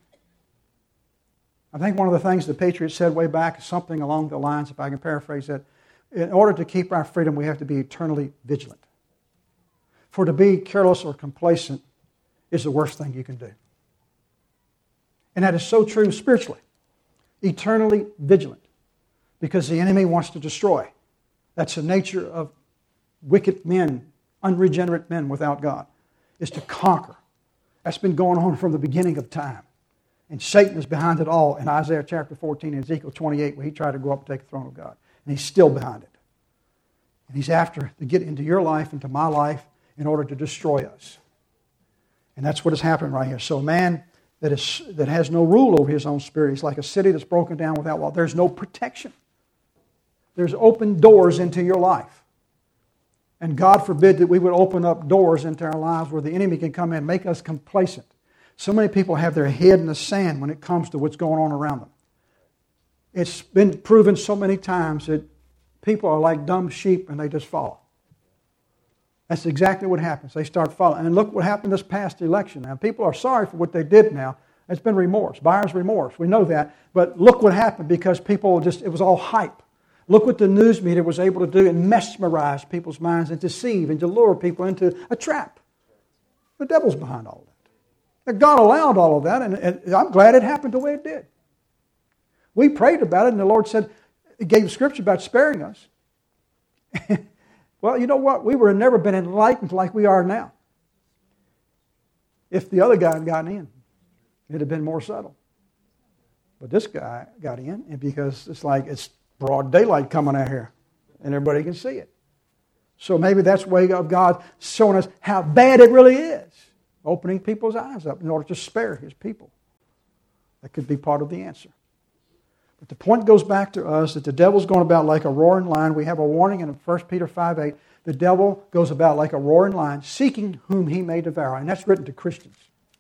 I think one of the things the Patriots said way back is something along the lines, if I can paraphrase that, in order to keep our freedom, we have to be eternally vigilant. For to be careless or complacent is the worst thing you can do. And that is so true spiritually. Eternally vigilant. Because the enemy wants to destroy. That's the nature of wicked men, unregenerate men without God, is to conquer. That's been going on from the beginning of time. And Satan is behind it all in Isaiah chapter fourteen and Ezekiel twenty-eight, where he tried to go up and take the throne of God. And he's still behind it. And he's after to get into your life, into my life, in order to destroy us. And that's what is happening right here. So a man that is that has no rule over his own spirit, he's like a city that's broken down without wall. There's no protection. There's open doors into your life. And God forbid that we would open up doors into our lives where the enemy can come in and make us complacent. So many people have their head in the sand when it comes to what's going on around them. It's been proven so many times that people are like dumb sheep and they just follow. That's exactly what happens. They start following. And look what happened this past election. Now, people are sorry for what they did now. It's been remorse, buyer's remorse. We know that. But look what happened because people just, it was all hype. Look what the news media was able to do and mesmerize people's minds and deceive and to lure people into a trap. The devil's behind all of that. And God allowed all of that, and, and I'm glad it happened the way it did. We prayed about it, and the Lord said, He gave Scripture about sparing us. Well, you know what? We would have never been enlightened like we are now if the other guy had gotten in. It'd have been more subtle. But this guy got in, and because it's like it's broad daylight coming out here, and everybody can see it. So maybe that's the way of God showing us how bad it really is, opening people's eyes up in order to spare His people. That could be part of the answer. But the point goes back to us that the devil's going about like a roaring lion. We have a warning in First Peter five eight. The devil goes about like a roaring lion, seeking whom he may devour. And that's written to Christians.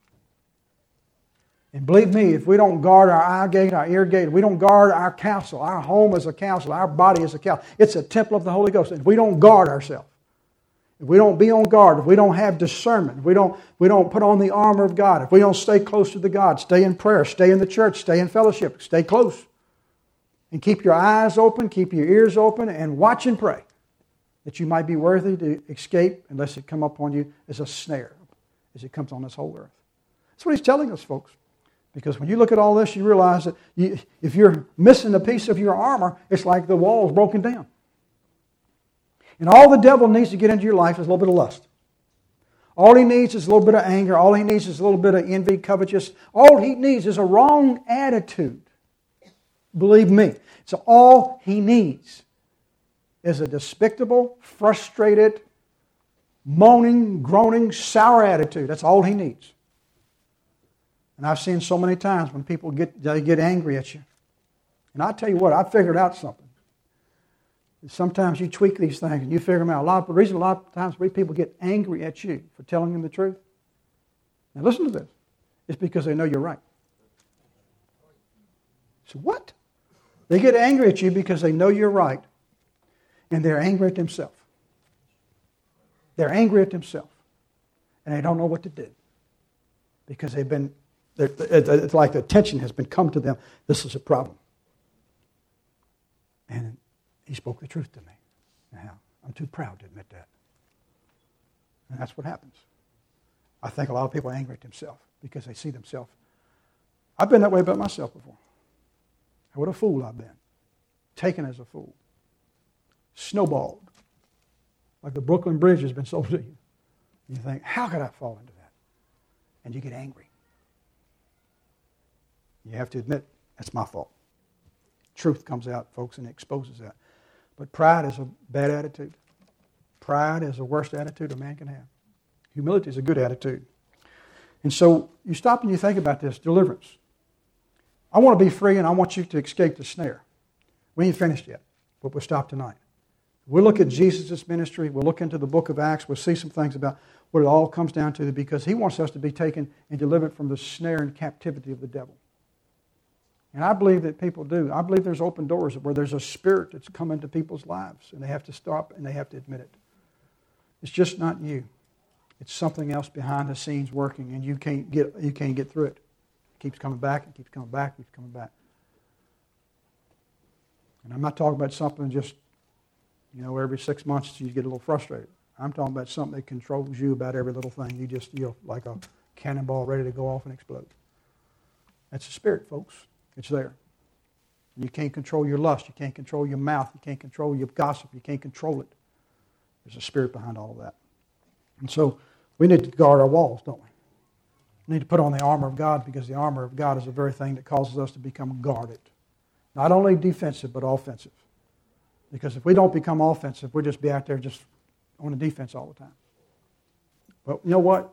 And believe me, if we don't guard our eye gate, our ear gate, if we don't guard our castle, our home is a castle, our body is a castle. It's a temple of the Holy Ghost. And if we don't guard ourselves, if we don't be on guard, if we don't have discernment, if we don't, we don't put on the armor of God, if we don't stay close to the God, stay in prayer, stay in the church, stay in fellowship, stay close. And keep your eyes open, keep your ears open, and watch and pray that you might be worthy to escape unless it come upon you as a snare, as it comes on this whole earth. That's what he's telling us, folks. Because when you look at all this, you realize that you, if you're missing a piece of your armor, it's like the wall's broken down. And all the devil needs to get into your life is a little bit of lust. All he needs is a little bit of anger. All he needs is a little bit of envy, covetous. All he needs is a wrong attitude. Believe me, it's all he needs is a despicable, frustrated, moaning, groaning, sour attitude. That's all he needs. And I've seen so many times when people get they get angry at you. And I'll tell you what, I figured out something. Sometimes you tweak these things and you figure them out. A lot of, the reason a lot of times people get angry at you for telling them the truth. Now listen to this. It's because they know you're right. So what? They get angry at you because they know you're right. And they're angry at themselves. They're angry at themselves. And they don't know what to do. Because they've been, it's like the attention has been come to them. This is a problem. And he spoke the truth to me. Now, I'm too proud to admit that. And that's what happens. I think a lot of people are angry at themselves because they see themselves. I've been that way about myself before. What a fool I've been. Taken as a fool. Snowballed. Like the Brooklyn Bridge has been sold to you. And you think, how could I fall into that? And you get angry. You have to admit, that's my fault. Truth comes out, folks, and exposes that. But pride is a bad attitude. Pride is the worst attitude a man can have. Humility is a good attitude. And so you stop and you think about this, deliverance. I want to be free and I want you to escape the snare. We ain't finished yet, but we'll stop tonight. We'll look at Jesus' ministry. We'll look into the book of Acts. We'll see some things about what it all comes down to because he wants us to be taken and delivered from the snare and captivity of the devil. And I believe that people do. I believe there's open doors where there's a spirit that's come into people's lives and they have to stop and they have to admit it. It's just not you. It's something else behind the scenes working and you can't get you can't get through it. It keeps coming back, it keeps coming back, it keeps coming back. And I'm not talking about something just, you know, every six months you get a little frustrated. I'm talking about something that controls you about every little thing. You just, you're like a cannonball ready to go off and explode. That's the spirit, folks. It's there. You can't control your lust. You can't control your mouth. You can't control your gossip. You can't control it. There's a spirit behind all of that. And so we need to guard our walls, don't we? We need to put on the armor of God because the armor of God is the very thing that causes us to become guarded. Not only defensive, but offensive. Because if we don't become offensive, we'll just be out there just on the defense all the time. But you know what?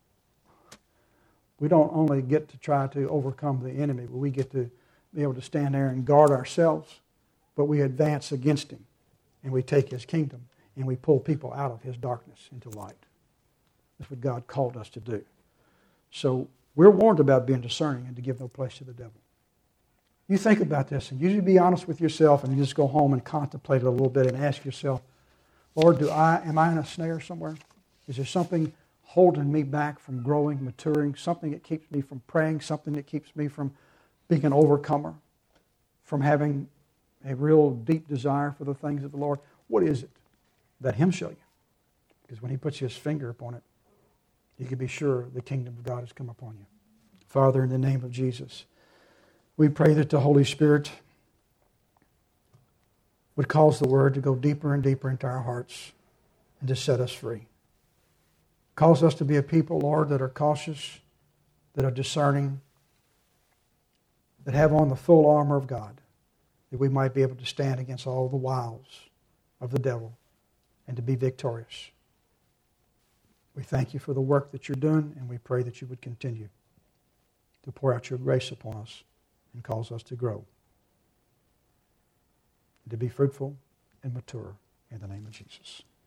We don't only get to try to overcome the enemy, but we get to be able to stand there and guard ourselves, but we advance against him, and we take his kingdom, and we pull people out of his darkness into light. That's what God called us to do. So we're warned about being discerning and to give no place to the devil. You think about this, and you be honest with yourself, and you just go home and contemplate it a little bit and ask yourself, Lord, do I am I in a snare somewhere? Is there something holding me back from growing, maturing, something that keeps me from praying, something that keeps me from being an overcomer, from having a real deep desire for the things of the Lord? What is it? Let him show you. Because when he puts his finger upon it, you can be sure the kingdom of God has come upon you. Father, in the name of Jesus, we pray that the Holy Spirit would cause the Word to go deeper and deeper into our hearts. and to set us free. Cause us to be a people, Lord, that are cautious, that are discerning, that have on the full armor of God, that we might be able to stand against all the wiles of the devil and to be victorious. We thank you for the work that you're doing, and we pray that you would continue to pour out your grace upon us and cause us to grow, and to be fruitful and mature in the name of Jesus.